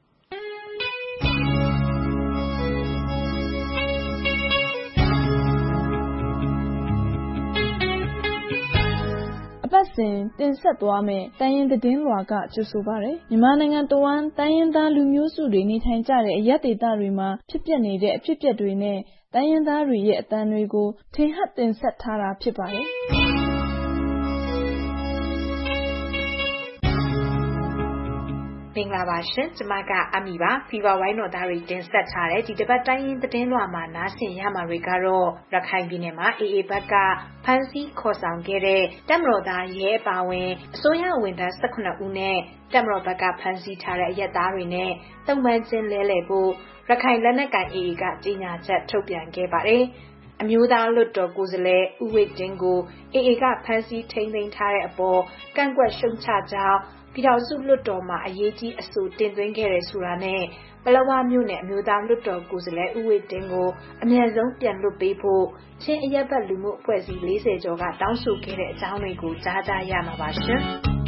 ပတ်စဉ်တင်ဆက်သွားမယ့်တိုင်းရင်းသတင်းလွှာကကြိုဆိုပါရယ်မြန်မာနိုင်ငံတဝန်းတိုင်းရင်းသားလူမျိုးစုတွေနေထိုင်ကြတဲ့အရပ်ဒေသတွေမှာဖြစ်ပျက်နေတဲ့အဖြစ်အပျက်တွေနဲ့တိုင်းရင်းသားတွေရဲ့အသံတွေကိုထင်ဟပ်တင်ဆက်ထားတာဖြစ်ပါတယ်မင်္ဂလာပါရှင်ကျမကအမီပါဖီဗာဝိုင်းတော်သားတွေတင်ဆက်ထားတဲ့ဒီတစ်ပတ်တိုင်းရင်းသတင်းလွှာမှာနားဆင်ရမှာတွေကတော့ရခိုင်ပြည်နယ်မှာအေအေဘက်ကဖမ်းဆီးခေါ်ဆောင်ခဲ့တဲ့တပ်မတော်သားရဲအပါဝင်အစိုးရဝန်ထမ်း18ဦးနဲ့တပ်မတော်ဘက်ကဖမ်းဆီးထားတဲ့အရက်သားတွေနဲ့တုံ့ပန်းချင်းလဲလှယ်ဖို့ရခိုင်လက်နက်ကိုင်အေအေကကြေညာချက်ထုတ်ပြန်ခဲ့ပါတယ်အမျိုးသားလွှတ်တော်ကိုယ်စားလှယ်ဦးဝိတ်တင်းကိုအေအေကဖမ်းဆီးထိန်းသိမ်းထားတဲ့အပေါ်ကန့်ကွက်ရှုံချကြောင်းပြည်ထောင်စုလွှတ်တော်မှာအရေးကြီးအဆိုတင်သွင်းခဲ့တယ်ဆိုတာနဲ့ပလောဝမြို့နယ်အမျိုးသားလွှတ်တော်ကိုယ်စားလှယ်ဦးဝိတ်တင်းကိုအမြန်ဆုံးပြန်လွှတ်ပေးဖို့ချင်းအရက်ဘတ်လူမှုအဖွဲ့အစည်း40ကျော်ကတောင်းဆိုခဲ့တဲ့အကြောင်းတွေကိုကြားကြရမှာပါရှင်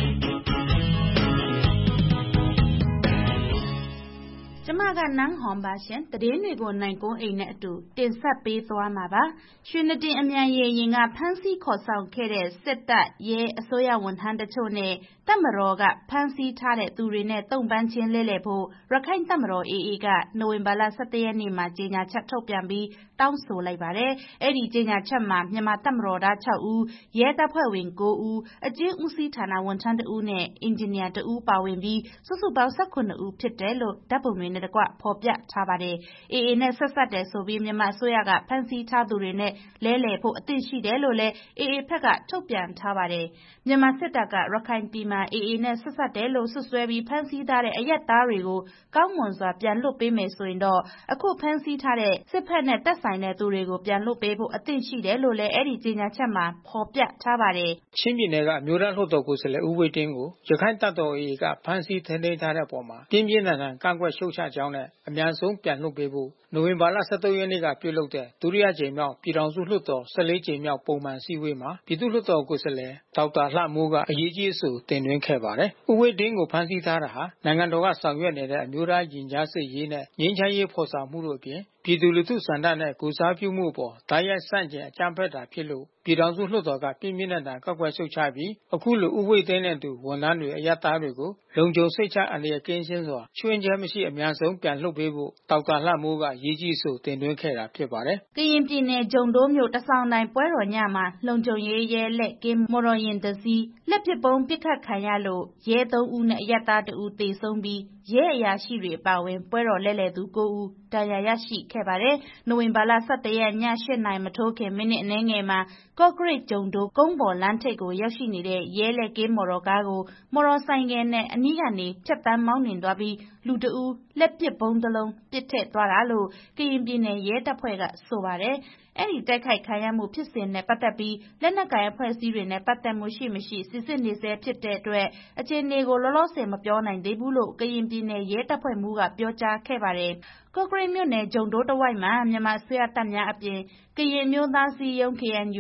ကျမကနန်းဟွန်ပါရှင်တည်င်းတွေကိုနိုင်ကုန်းအိမ်နဲ့အတူတင်ဆက်ပေးသွားမှာပါရွှေနတင်အမြန်ရေရင်ကဖမ်းဆီးခေါ်ဆောင်ခဲ့တဲ့စစ်တပ်ရဲအစိုးရဝန်ထမ်းတချို့နဲ့တပ်မတော်ကဖမ်းဆီးထားတဲ့သူတွေနဲ့တုံ့ပန်းချင်းလဲလှယ်ဖို့ရခိုင်တပ်မတော်အေအေကနိုဝင်ဘာလ17ရက်နေ့မှာကြေညာချက်ထုတ်ပြန်ပြီးတောင်းဆိုလိုက်ပါတယ်အဲ့ဒီကြေညာချက်မှာမြန်မာတပ်မတော်သား6ဦးရဲတပ်ဖွဲ့ဝင်9ဦးအကျဉ်းဦးစီးဌာနဝန်ထမ်း2ဦးနဲ့အင်ဂျင်နီယာ2ဦးပါဝင်ပြီးစုစုပေါင်း18ဦးဖြစ်တယ်လို့ဓာတ်ပုံတွေနဲ့တကွဖော်ပြထားပါတယ်အေအေနဲ့ဆက်ဆက်တယ်ဆိုပြီးမြန်မာအစိုးရကဖမ်းဆီးထားသူတွေနဲ့လဲလှယ်ဖို့အသင့်ရှိတယ်လို့လည်းအေအေဘက်ကထုတ်ပြန်ထားပါတယ်မြန်မာစစ်တပ်ကရခိုင်ပြည်မှာအေအေနဲ့ဆက်ဆက်တယ်လို့ဆွဆွဲပြီးဖမ်းဆီးထားတဲ့အရက်သားတွေကိုကောင်းမွန်စွာပြန်လွှတ်ပေးမယ်ဆိုရင်တော့အခုဖမ်းဆီးထားတဲ့စစ်ဖက်နဲ့တပ်ဆိုင်တဲ့သူတွေကိုပြန်လွှတ်ပေးဖို့အသင့်ရှိတယ်လို့လည်းအဲ့ဒီကြေညာချက်မှာဖော်ပြထားပါတယ်ချင်းပြည်နယ်ကအမျိုးသားလွှတ်တော်ကိုယ်စားလှယ်ဦးဝိတ်တင်းကိုရခိုင်တပ်တော်အေအေကဖမ်းဆီးထိန်းသိမ်းထားတဲ့အပေါ်မှာပြင်းပြင်းထန်ထန်ကန့်ကွက်ရှုတ်ချကြောင်းနဲ့အများဆုံးပြန်လွှတ်ပေးဖို့နိုဝင်ဘာလ17ရက်နေ့ကပြုလုပ်တဲ့ဒုတိယကြိမ်မြောက်ပြည်ထောင်စုလွှတ်တော်14ကြိမ်မြောက်ပုံမှန်စည်းဝေးမှာပြည်သူ့လွှတ်တော်ကိုယ်စားလှယ်ဒေါက်တာလှမိုးကအရေးကြီးအဆိုတင်သွင်းခဲ့ပါတယ်။ဦးဝိတ်တင်းကိုဖမ်းဆီးထားတာဟာနိုင်ငံတော်ကဆောင်ရွက်နေတဲ့အမျိုးသားရင်ကြားစစ်ရေးနဲ့ငြိမ်းချမ်းရေးဖော်ဆောင်မှုတို့အပြင်ပြည်သူလူထုစံတတ်နဲ့ကိုစားပြုမှုအပေါ်တိုက်ရိုက်ဆန့်ကျင်အကြမ်းဖက်တာဖြစ်လို့ပြည်ထောင်စုလွှတ်တော်ကပြင်းပြင်းထန်ထန်ကောက်ကွယ်ရှုတ်ချပြီးအခုလိုဦးဝိတ်သိန်းနဲ့တူဝန်ထမ်းတွေအယက်သားတွေကိုလုံခြုံစိတ်ချအန္တရာယ်ကင်းရှင်းစွာချွင်းချက်မရှိအများဆုံးပြန်လွှတ်ပေးဖို့ဒေါက်တာလှမိုးကရေးကြီးဆိုတင်သွင်းခဲ့တာဖြစ်ပါတယ်။ကရင်ပြည်နယ်ဂျုံတိုးမြို့တဆောင်တိုင်းပွဲတော်ညမှာလုံခြုံရေးရဲလက်ကင်းမော်တော်ယာဉ်တစ်စီးလက်ပစ်ပုံးပစ်ခတ်ခံရလို့ရဲ3ဦးနဲ့အယက်သား2ဦးသေဆုံးပြီးရဲအရာရှိတွေအပါအဝင်ပွဲတော်လဲလှယ်သူ9ဦးဒဏ်ရာရရှိခဲ့ပါတယ်။နိုဝင်ဘာလ17ရက်ည8နာရီမထိုးခင်မိနစ်အနည်းငယ်မှာကော့ကရိတ်ဂျုံတိုးကုန်းပေါ်လမ်းထိပ်ကိုရောက်ရှိနေတဲ့ရဲလက်ကင်းမော်တော်ကားကိုမော်တော်ဆိုင်ကယ်နဲ့အနီးကနေဖြတ်တန်းမောင်းနှင်သွားပြီးလူတဦးလက်ပစ်ဗုံးတစ်လုံးပစ်ထည့်သွားတာလို့ကရင်ပြည်နယ်ရဲတပ်ဖွဲ့ကဆိုပါတယ်။အဲ့ဒီတိုက်ခိုက်ခံရမှုဖြစ်စဉ်နဲ့ပတ်သက်ပြီးလက်နက်ကိုင်အဖွဲ့အစည်းတွေနဲ့ပတ်သက်မှုရှိမရှိစစ်ဆေးနေဆဲဖြစ်တဲ့အတွက်အခြေအနေကိုလောလောဆယ်မပြောနိုင်သေးဘူးလို့ကရင်ပြည်နယ်ရဲတပ်ဖွဲ့မှူးကပြောကြားခဲ့ပါတယ်။ကော့ကရိတ်မြို့နယ်ဂျုံတိုးတဝိုက်မှာမြန်မာအစိုးရတပ်များအပြင်ကရင်မျိုးသားစည်းရုံး KNU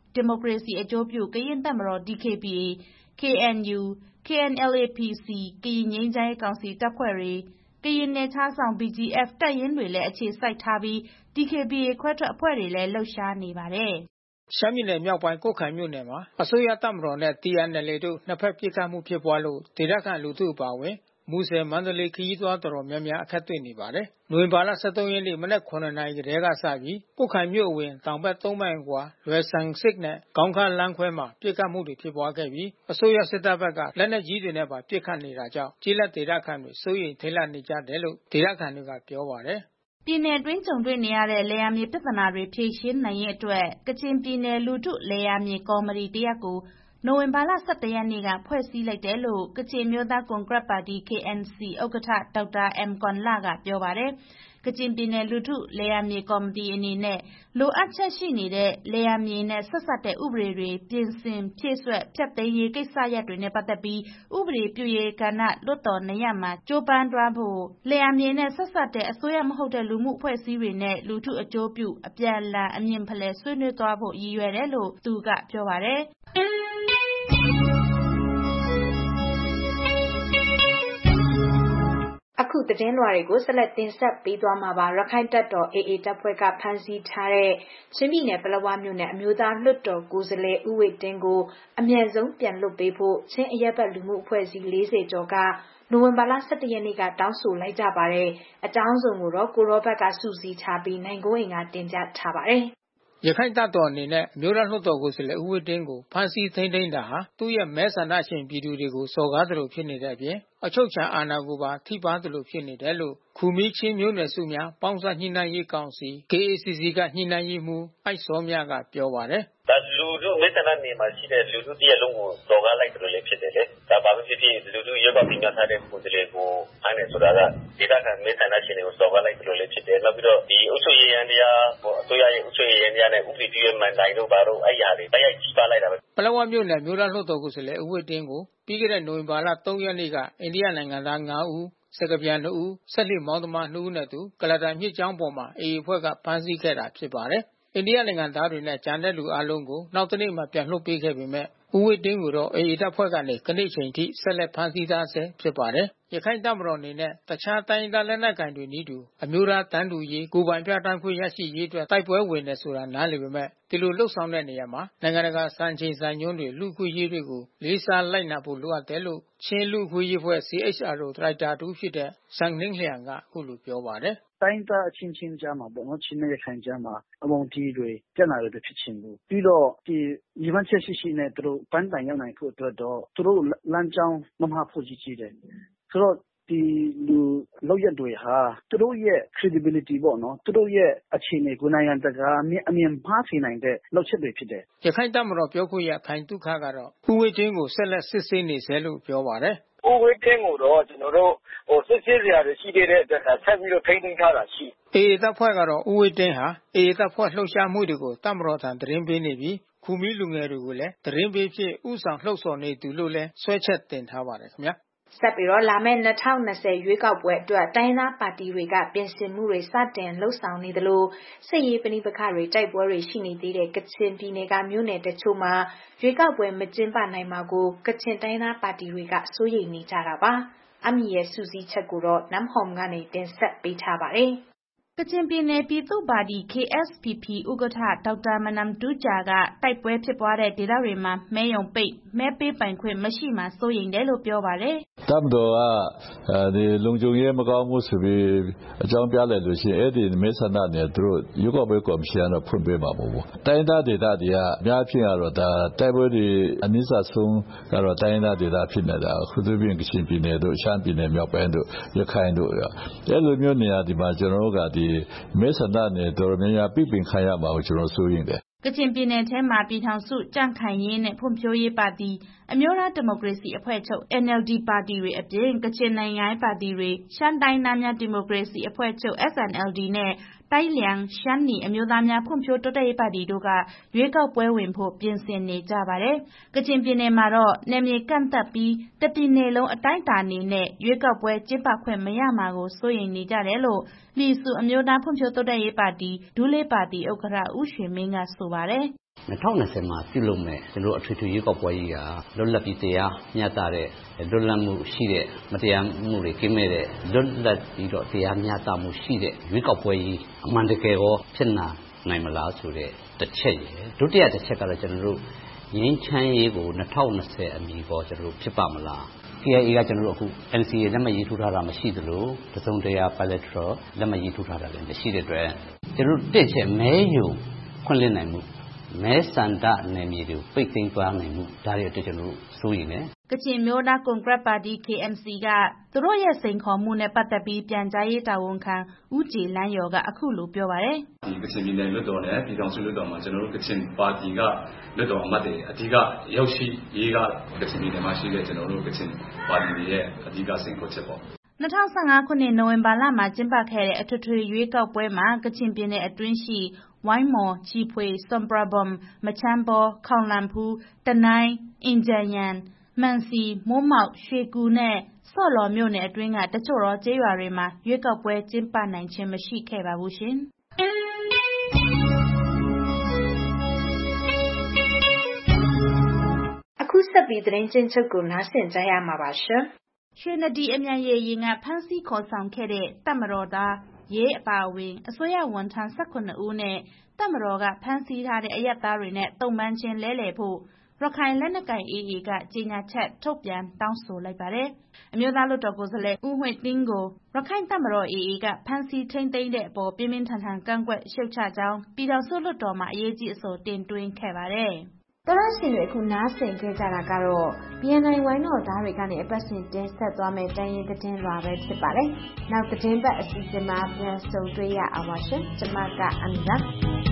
ဒီမိုကရေစီအကျိုးပြုကရင်တပ်မတော် DKBA KNU KNLA-PC ကရင်ငြိမ်းချမ်းရေးကောင်စီတပ်ဖွဲ့တွေကရင်နယ်ခြားစောင့် BGF တပ်ရင်းတွေလည်းအခြေစိုက်ထားပြီး DKBA ခွဲထွက်အဖွဲ့တွေလည်းလှုပ်ရှားနေပါတယ်။ရှမ်းပြည်နယ်မြောက်ပိုင်းကွတ်ခိုင်မြို့နယ်မှာအစိုးရတပ်မတော်နဲ့ TNLA တို့နှစ်ဖက်ပစ်ခတ်မှုဖြစ်ပွားလို့ဒေသခံလူထုအပါအဝင်မူဆယ်မန္တလေးခရီးသွားတော်တော်များများအခက်တွေ့နေပါတယ်။နိုဝင်ဘာလ ရက်နေ့မနက် နာရီကတည်းကစပြီးကွတ်ခိုင်မြို့အဝင်တောင်ဘက် မိုင်အကွာလွယ်ဆန်စစ်နဲ့ကောင်းခါလမ်းခွဲမှာပစ်ခတ်မှုတွေဖြစ်ပွားခဲ့ပြီးအစိုးရစစ်တပ်ဘက်ကလက်နက်ကြီးတွေနဲ့ပါပစ်ခတ်နေတာကြောင့်ကျေးလက်ဒေသခံတွေစိုးရိမ်ထိတ်လန့်နေကြတယ်လို့ဒေသခံတွေကပြောပါတယ်။ပြည်နယ်တွင်းကြုံတွေ့နေရတဲ့လယ်ယာမြေပြဿနာတွေဖြေရှင်းနိုင်ရေးအတွက်ကချင်ပြည်နယ်လူထုလယ်ယာမြေကော်မတီတရပ်ကိုနိုဝင်ဘာလ ရက်နေ့ကဖွဲ့စည်းလိုက်တယ်လို့ကချင်မျိုးသားကွန်ဂရက်ပါတီ KNC ဥက္ကဋ္ဌဒေါက်တာ M ကွန်လကပြောပါတယ်။ကချင်ပြည်နယ်လူထုလယ်ယာမြေကော်မတီအနေနဲ့လိုအပ်ချက်ရှိနေတဲ့လယ်ယာမြေနဲ့ဆက်စပ်တဲ့ဥပဒေတွေပြင်ဆင်ဖြည့်စွက်ဖျက်သိမ်းရေးကိစ္စရပ်တွေနဲ့ပတ်သက်ပြီးဥပဒေပြုရေးကဏ္ဍလွှတ်တော်နှစ်ရပ်မှာကြိုးပမ်းသွားဖို့လယ်ယာမြေနဲ့ဆက်စပ်တဲ့အစိုးရမဟုတ်တဲ့လူမှုအဖွဲ့အစည်းတွေနဲ့လူထုအကျိုးပြုအပြန်အလှန်အမြင်ဖလှယ်ဆွေးနွေးသွားဖို့ရည်ရွယ်တယ်လို့သူကပြောပါတယ်။အခုသတင်းလွှာတွေကိုဆက်လက်တင်ဆက်ပေးသွားမှာပါရခိုင်တပ်တော် AA တပ်ဖွဲ့ကဖမ်းဆီးထားတဲ့ချင်းပြည်နယ်ပလက်ဝမြို့နယ်အမျိုးသားလွှတ်တော်ကိုယ်စားလှယ်ဦးဝိတ်တင်းကိုအမြန်ဆုံးပြန်လွှတ်ပေးဖို့ချင်းအရက်ဘက်လူမှုအဖွဲ့အစည်း40ကျော်ကနိုဝင်ဘာလ ရက်နေ့ကတောင်းဆိုလိုက်ကြပါတယ်အကြောင်းစုံကိုတော့ကိုရောဘက်ကစုစည်းထားပြီးနိုင်ကိုအိမ်ကတင်ပြထားပါတယ်ရခိုင်တပ်တော်အနေနဲ့အမျိုးသားလွှတ်တော်ကိုယ်စားလှယ်ဦးဝိတင်းကိုဖမ်းဆီးထိန်းသိမ်းတာဟာသူ့ရဲ့မဲဆန္ဒရှင်ပြည်သူတွေကိုစော်ကားသလိုဖြစ်နေတဲ့အပြင်အချုပ်ချာအာဏာကိုပါထိပါးသလိုဖြစ်နေတယ်လို့ခူမီးချင်းမျိုးနွယ်စုများပေါင်းစပ်ညှိနှိုင်းရေးကောင်စီ KACC ကညှိနှိုင်းရေးမှူးအိုက်စောမြကပြောပါတယ်ဒါလူထုမဲဆန္ဒနယ်မှာရှိတဲ့လူထုတရက်လုံးကိုစော်ကားလိုက်တယ်လို့လည်းဖြစ်တယ်လေဒါဘာဖြစ်ဖြစ်လူထုရွေးကောက်တင်မြှောက်ထားတဲ့ကိုယ်စားလှယ်ကိုဖမ်းတယ်ဆိုတာကဒေသခံမဲဆန္ဒရှင်တွေကိုစော်ကားလိုက်တယ်လို့လည်းဖြစ်တယ်နောက်ပြီးတော့ဒီအုပ်ချုပ်ရေးရန်တရားအစိုးရရဲ့အုပ်ချုပ်ရေးရန်တရားနဲ့ဥပဒေပြုရေးမန်တိုင်တို့ဘာတို့အဲ့ဟာတွေတိုက်ရိုက်ကြီးပါလိုက်တာပဲပလက်ဝမြို့နယ်မျိုးသားလွှတ်တော်ကိုယ်စားလှယ်ဦးဝိတင်းကိုပြီးခဲ့တဲ့နိုဝင်ဘာလ ရက်နေ့ကအိန္ဒိယနိုင်ငံသား5ဦးစကပြန်2ဦးဆက်လက်မောင်းသမား2ဦးနဲ့တူကလတာမြစ်ကြောင်းပေါ်မှာAAအဖွဲ့ကဖမ်းဆီးခဲ့တာဖြစ်ပါတယ်အိန္ဒိယနိုင်ငံသားတွေနဲ့ဂျန်တဲ့လူအလုံးကိုနောက်တနေ့မှပြန်လွှတ်ပေးခဲ့ပေမဲ့ဦးဝိတင်းကိုတော့ AA တပ်ဖွဲ့ကနေကနေ့ချိန်ထိဆက်လက်ဖမ်းဆီးထားဆဲဖြစ်ပါတယ်ရခိုင်တပ်မတော်အနေနဲ့တခြားတိုင်းဒေသလက်နက်ကိုင်တွေနည်းတူအမျိုးသားတန်းတူရေးကိုယ်ပိုင်ပြဋ္ဌာန်းခွင့်ရရှိရေးအတွက်တိုက်ပွဲဝင်နေဆိုတာနားလည်ပေမဲ့ဒီလိုလှုပ်ဆောင်တဲ့နေရာမှာနိုင်ငံတကာစံချိန်စံညွှန်းတွေလူ့ခွင့်ရေးတွေကိုလေးစားလိုက်နာဖို့လိုအပ်တယ်လို့ချင်းလူ့ခွင့်ရေးဖွဲ့ CHRO ဒရိုက်တာတူဖြစ်တဲ့စံနှင်းလျံကအခုလိုပြောပါတယ်တိုင်းသားအချင်းချင်းကြားမှာပေါ့နော်ချင်းနဲ့ရခိုင်ကြားမှာအမုန်းတီးတွေပြဿနာတွေဖြစ်ချင်ဘူးပြီးတော့ဒီညီမချက်ရှိနဲ့သူတို့ပန်းတိုင်ရောက်နိုင်ဖို့အတွက်တော့သူတို့လမ်းကြောင်းမမဖို့ကြီးတယ်ဆိုတော့ဒီလူလောက်ရတွေဟာသူတို့ရဲ့ credibility ပေါ့နော်သူတို့ရဲ့အခြေအနေကိုနိုင်ငံတကာအမြင်မှားစေနိုင်တဲ့လောက်ချက်တွေဖြစ်တယ်ရခိုင်တပ်မတော်ပြောခွင့်ရခိုင်တုခကတော့ဦးဝိတင်းကိုဆက်လက်စစ်ဆေးနေဆဲလို့ပြောပါတယ်ဦးဝိတင်းကိုတော့ကျွန်တော်တို့စစ်ဆေးစရာတွေရှိတဲ့အတွက်ဆက်ပြီးတော့ထိန်းသိမ်းထားတာရှိ AA တပ်ဖွဲ့ကတော့ဦးဝိတင်းဟာ AA တပ်ဖွဲ့လှုပ်ရှားမှုတွေကိုတပ်မတော်ထံသတင်းပေးနေပြီးခူမီးလူငယ်တွေကိုလည်းသတင်းပေးဖြစ်ဥဆောင်လှုပ်ဆော်နေသူလို့လည်းဆွဲချက်တင်ထားပါတယ်ခင်ဗျာဆက်ပြီးတော့လာမယ့်2020ရွေးကောက်ပွဲအတွက်တိုင်းသားပါတီတွေကပြင်ဆင်မှုတွေစတင်လှုပ်ဆောင်နေသလိုစစ်ရေးပဋိပက္ခတွေတိုက်ပွဲတွေရှိနေသေးတဲ့ကချင်ပြည်နယ်ကမြို့နယ်တချို့မှာရွေးကောက်ပွဲမကျင်းပနိုင်မှာကိုကချင်တိုင်းသားပါတီတွေကစိုးရိမ်နေကြတာပါအမီရဲ့စူးစီးချက်ကိုတော့နမ်ဟောင်ကနေတင်ဆက်ပေးထားပါတယ်ကချင်ပြည်နယ်ပြည်သူ့ပါတီ KSPP ဥက္ကဋ္ဌဒေါက်တာမနမ်တူးဂျာကတိုက်ပွဲဖြစ်ပွားတဲ့ဒေသတွေမှာမဲရုံပိတ်မဲပေးပိုင်ခွင့်မရှိမှစိုးရိမ်တယ်လို့ပြောပါတယ်တပ်မတော်ကဒီလုံခြုံရေးမကောင်းမှုဆိုပြီးအကြောင်းပြလိုက်လို့ရှိရင်အဲ့ဒီမဲဆန္ဒနယ်သူတို့ရွေးကောက်ပွဲကော်မရှင်ကတော့ဖွင့်ပေးမှာမဟုတ်ဘူးတိုင်းဒေသတွေကအများဖြင့်ကတော့ဒါတိုက်ပွဲတွေအနည်းဆုံးကတော့တိုင်းဒေသဖြစ်နေတာခုသူပြင်ကချင်ပြည်နယ်တို့ရှမ်းပြည်နယ်မြောက်ပိုင်းတို့ရခိုင်တို့အဲ့လိုမျိုးနေရာဒီမှာကျွန်တော်တို့ကဒီမဲဆန္ဒနယ်တော်တော်များများပြပင်ခံရမှာကိုကျွန်တော်စိုးရိမ်တယ်ကချင်ပြည်နယ်ထဲမှာပြည်ထောင်စုကြံ့ခိုင်ရေးနဲ့ဖွံ့ဖြိုးရေးပါတီအမျိုးသားဒီမိုကရေစီအဖွဲ့ချုပ် NLD ပါတီတွေအပြင်ကချင်နိုင်ငံရေးပါတီတွေရှမ်းတိုင်းသားများဒီမိုကရေစီအဖွဲ့ချုပ် SNLD နဲ့တိုင်းလျံရှမ်းနီအမျိုးသားများဖွံ့ဖြိုးတိုးတက်ရေးပါတီတို့ကရွေးကောက်ပွဲဝင်ဖို့ပြင်ဆင်နေကြပါတယ်။ကချင်ပြည်နယ်မှာတော့နယ်မြေကန့်သတ်ပြီးတပြည်နယ်လုံးအတိုင်းအတာအနေနဲ့ရွေးကောက်ပွဲကျင်းပခွင့်မရမှာကိုစိုးရိမ်နေကြတယ်လို့လီဆူအမျိုးသားဖွံ့ဖြိုးတိုးတက်ရေးပါတီဒူးလေးပါတီဥက္ကဋ္ဌဦးရွှေမင်းကဆိုပါတယ် 2020မှာပြုလုပ်မဲ့ကျွန်တော်အထွေထွေရွေးကောက်ပွဲကြီးကလွတ်လပ်ပြီးတရားမျှတတဲ့လွတ်လပ်မှုရှိတဲ့မတရားမှုတွေကင်းမဲ့တဲ့လွတ်လပ်ပြီးတော့တရားမျှတမှုရှိတဲ့ရွေးကောက်ပွဲကြီးအမှန်တကယ်ကိုဖြစ်နိုင်မလားဆိုတဲ့တစ်ချက်ရယ်ဒုတိယတစ်ချက်ကတော့ကျွန်တော်တို့ငြိမ်းချမ်းရေးကို2020အမီပေါ်ကျွန်တော်တို့ဖြစ်ပါမလား KIA ကကျွန်တော်တို့အခု NCA လက်မှတ်ရေးထိုးထားတာမရှိသလိုတစုံတရာ bilateral လက်မှတ်ရေးထိုးထားတာလည်းမရှိတဲ့အတွက်ကျွန်တော်တို့တစ်ချက်မဲယူခွင့်လင်းနိုင်မှုမဲဆန္ဒနယ်မြေတွေကိုပိတ်သိမ်းသွားနိုင်မှုဒါတွေအတွက်ကျွန်တော်တို့စိုးရိမ်နေကချင်မျိုးသားကွန်ဂရက်ပါတီ KMC ကသူတို့ရဲ့စိန်ခေါ်မှုနဲ့ပတ်သက်ပြီးပြန်ကြားရေးတာဝန်ခံဦးကြည်လန်းရော်ကအခုလိုပြောပါတယ်ဒီကချင်ပြည်နယ်လွှတ်တော်နဲ့ပြည်ထောင်စုလွှတ်တော်မှာကျွန်တော်တို့ကချင်ပါတီကလွှတ်တော်အမတ်တွေအဓိကရောက်ရှိရေးကကချင်ပြည်နယ်မှာရှိတဲ့ကျွန်တော်တို့ကချင်ပါတီတွေရဲ့အဓိကစိန်ခေါ်ချက်ပေါ့ 2015 ခုနှစ်နိုဝင်ဘာလမှာကျင်းပခဲ့တဲ့အထွေထွေရွေးကောက်ပွဲမှာကချင်ပြည်နယ်အတွင်းရှိဝိုင်းမော်၊ချီဖွေ၊ဆွမ်ပရာဘွမ်၊မချမ်းဘော၊ခေါင်လန်ဖူး၊တနိုင်း၊အင်ဂျန်ယန်၊မန်စီ၊မိုးမောက်၊ရွှေကူနဲ့ဆော့လော်မြို့နယ်အတွင်းကတချို့သောကျေးရွာတွေမှာရွေးကောက်ပွဲကျင်းပနိုင်ခြင်းမရှိခဲ့ပါဘူးရှင်အခုဆက်ပြီးသတင်းချင်းချုပ်ကိုနားဆင်ကြရမှာပါရှင်ရွှေနဒီအမြန်ရေယာဉ်ကဖမ်းဆီးခေါ်ဆောင်ခဲ့တဲ့တပ်မတော်သားရဲအပါအဝင်အစိုးရဝန်ထမ်း18ဦးနဲ့တပ်မတော်ကဖမ်းဆီးထားတဲ့အရပ်သားတွေနဲ့တုံ့ပန်းချင်းလဲလှယ်ဖို့ရခိုင်လက်နက်ကိုင် AA ကကြေညာချက်ထုတ်ပြန်တောင်းဆိုလိုက်ပါတယ်။အမျိုးသားလွှတ်တော်ကိုယ်စားလှယ်ဦးဝှေ့တင်းကိုရခိုင်တပ်မတော် AA ကဖမ်းဆီးထိန်းသိမ်းတဲ့အပေါ်ပြင်းပြင်းထန်ထန်ကန့်ကွက်ရှုတ်ချကြောင်းပြည်ထောင်စုလွှတ်တော်မှာအရေးကြီးအဆိုတင်သွင်းခဲ့ပါတယ်။တော်ရရှင်တွေအခုနားဆင်ခဲ့ကြတာကတော့ BNI ဝိုင်းတော်သားတွေကနေအပတ်စဉ်တင်ဆက်သွားမယ့်တိုင်းရင်းသတင်းလွှာပဲဖြစ်ပါတယ်။နောက်သတင်းပတ်အစီအစဉ်မှာပြန်ဆုံတွေ့ရအောင်ပါရှင်။ကျွန်မကအမ်ဇာ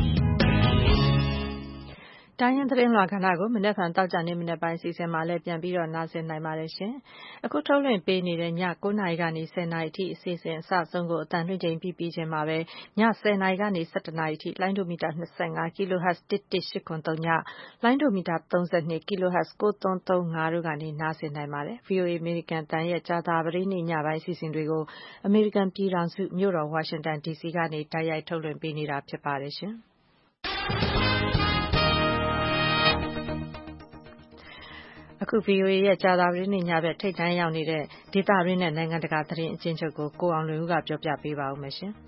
တိုင်းရင်းသတင်းလွှာကဏ္ဍကိုမနက်ဖြန်တောက်ကြနေမနက်ပိုင်းအစီအစဉ်မှာလည်းပြန်ပြီးတော့နားဆင်နိုင်ပါတယ်ရှင်။အခုထုတ်လွှင့်ပေးနေတဲ့ည9:00 နာရီကနေ10:00 နာရီအထိအစီအစဉ်အစဆုံးကိုအတန်လွှင့်ချိန်ပြီးခြင်းမှာပဲည10:00 နာရီကနေ17:00 နာရီအထိလိုင်းဒိုမီတာ25 kHz 118.3ညလိုင်းဒိုမီတာ32 kHz 9335တို့ကနေနားဆင်နိုင်ပါတယ်။ VOA American တန်ရဲ့ကြာသပတေးနေ့ညပိုင်းအစီအစဉ်တွေကို American ပြည်ထောင်စုမြို့တော် Washington DC ကနေတိုက်ရိုက်ထုတ်လွှင့်ပေးနေတာဖြစ်ပါတယ်ရှင်။အခု VOA ရဲ့ကြာသပတေးနေ့ညဘက်ထိပ်တန်းရောက်နေတဲ့ဒေသရင်းနဲ့နိုင်ငံတကာသတင်းအကျဉ်းချုပ်ကိုကိုအောင်လွင်ဦးကပြောပြပေးပါဦးမယ်ရှင်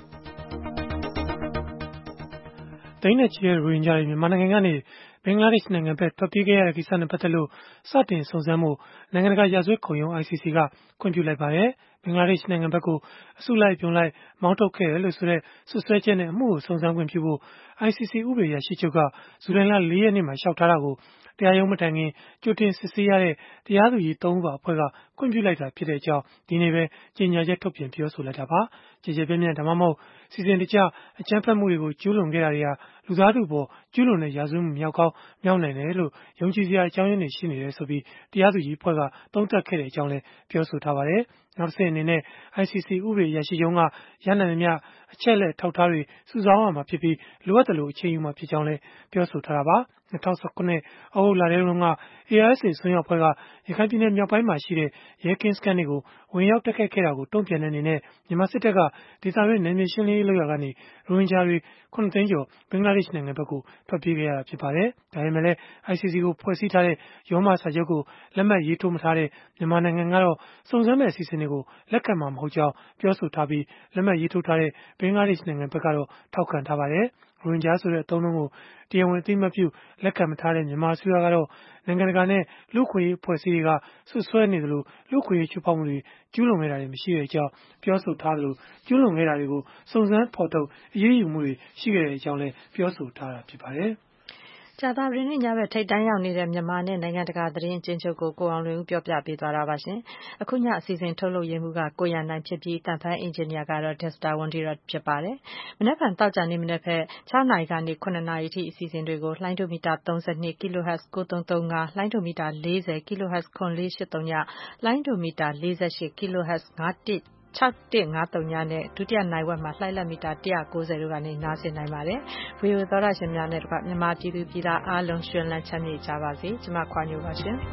။တိုင်းနဲ့ချီတဲ့ရိုဟင်ဂျာတွေမြန်မာနိုင်ငံကနေဘင်္ဂလားဒေ့ရှ်နိုင်ငံဘက်ထွက်ပြေးခဲ့ရတဲ့ကိစ္စနဲ့ပတ်သက်လို့စတင်စုံစမ်းမှုနိုင်ငံတကာရာဇဝတ်ခုံရုံး ICC ကခွင့်ပြုလိုက်ပါတယ်။ဘင်္ဂလားဒေ့ရှ်နိုင်ငံဘက်ကိုအစုလိုက်ပြုံလိုက်မောင်းထုတ်ခဲ့တယ်လို့ဆိုတဲ့ဆွဆွဲချက်နဲ့အမှုကိုစုံစမ်းခွင့်ပြုဖို့ ICC ဥပဒေရရှိချုပ်ကဇူလိုင်လ4ရက်နေ့မှာလျှောက်ထားတာကိုတရားရုံးမတိုင်ခင်ကြိုတင်စစ်ဆေးရတဲ့တရားသူကြီး3ဦးပါအဖွဲ့ကခွင့်ပြုလိုက်တာဖြစ်ကြောင်းဒီနေ့ပဲကြေညာချက်ထုတ်ပြန်ပြောဆိုလိုက်တာပါ။ကြေကြေပြန့်ပြန့်ဒါမှမဟုတ်စီစဉ်တကျအကြမ်းဖက်မှုတွေကိုကျူးလွန်ခဲ့တာတွေဟာလူသားထုပေါ်ကျူးလွန်တဲ့ရာဇဝတ်မှုမြောက်ကောင်းမြောက်နိုင်တယ်လို့ယုံကြည်စရာအကြောင်းရင်းတွေရှိနေတယ်ဆိုပြီးတရားသူကြီးအဖွဲ့ကသုံးသပ်ခဲ့တဲ့အကြောင်းလည်းပြောဆိုထားပါတယ်။နောက်တစ်ဆင့်အနေနဲ့ ICC ဥပဒေရရှိချုပ်ကရနိုင်သမျှအချက်လက်ထောက်ထားတွေစုဆောင်းရမှာဖြစ်ပြီးလိုအပ်တယ်လို့အချိန်ယူမှာဖြစ်ကြောင်းလည်းပြောဆိုထားတာပါ။2019ဩဂုတ်လထဲတုန်းက ARSA ဆွမ်းရောက်ဖွဲ့ကရခိုင်ပြည်နယ်မြောက်ပိုင်းမှာရှိတဲ့ရဲကင်းစခန်းတွေကိုဝင်ရောက်တိုက်ခိုက်ခဲ့တာကိုတုံ့ပြန်တဲ့အနေနဲ့မြန်မာစစ်တပ်ကဒေသတွင်းနယ်မြေရှင်းလင်းရေးလုပ်ရာကနေရိုဟင်ဂျာတွေ9သိန်းကျော်ဘင်္ဂလားဒေ့ရှ်နိုင်ငံဘက်ကိုထွက်ပြေးခဲ့ရတာဖြစ်ပါတယ်။ဒါပေမဲ့လည်း ICC ကိုဖွဲ့စည်းထားတဲ့ရောမစာချုပ်ကိုလက်မှတ်ရေးထိုးမထားတဲ့မြန်မာနိုင်ငံကတော့စုံစမ်းမဲ့အစီအစဉ်တွေကိုလက်ခံမှာမဟုတ်ကြောင်းပြောဆိုထားပြီးလက်မှတ်ရေးထိုးထားတဲ့ဘင်္ဂလားဒေ့ရှ်နိုင်ငံဘက်ကတော့ထောက်ခံထားပါတယ်။ရိုဟင်ဂျာဆိုတဲ့အသုံးအနှုန်းကိုတရားဝင်အသိအမှတ်ပြုလက်ခံမထားတဲ့မြန်မာအစိုးရကတော့နိုင်ငံတကာနဲ့လူ့အခွင့်အရေးအဖွဲ့အစည်းတွေကဆွဆွဲနေသလိုလူ့အခွင့်အရေးချိုးဖောက်မှုတွေကျူးလွန်ခဲ့တာတွေမရှိတဲ့အကြောင်းပြောဆိုထားသလိုကျူးလွန်ခဲ့တာတွေကိုစုံစမ်းဖော်ထုတ်အရေးယူမှုတွေရှိခဲ့တဲ့အကြောင်းလည်းပြောဆိုထားတာဖြစ်ပါတယ်။ကြာသပတေးနေ့ညဘက်ထိပ်တန်းရောက်နေတဲ့မြန်မာနဲ့နိုင်ငံတကာသတင်းအကျဉ်းချုပ်ကိုကိုအောင်လွင်ဦးပြောပြပေးသွားတာပါရှင်။အခုညအစီအစဉ်ထုတ်လုပ်ရင်းမှုကကိုရန်နိုင်ဖြစ်ပြီးတန်ဖိုင်းအင်ဂျင်နီယာကတော့ Dexter Wondira ဖြစ်ပါတယ်။မနက်ဖြန်တောက်ကြနေမနက်ဖက်6နာရီကနေ9နာရီအထိအစီအစဉ်တွေကိုလိုင်းဒိုမီတာ32 kHz 9335လိုင်းဒိုမီတာ40 kHz 9483ညလိုင်းဒိုမီတာ48 kHz 6153ညနဲ့ဒုတိယနိုင်ဝက်မှာလှိုင်းလက်မီတာ190တို့ကနေနားဆင်နိုင်ပါတယ်။ VOA သောရရှင်များနဲ့တကွမြန်မာပြည်သူပြည်သားအားလုံးရှင်လန်းချမ်းမြေ့ကြပါစေ။ကျွန်မခွာညိုပါရှင်။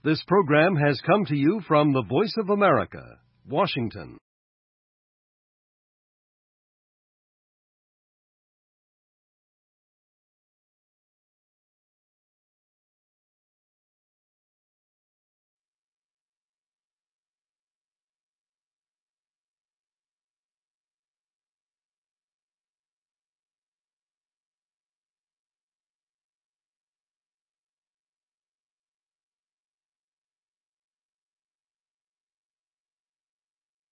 This program has come to you from the Voice of America, Washington.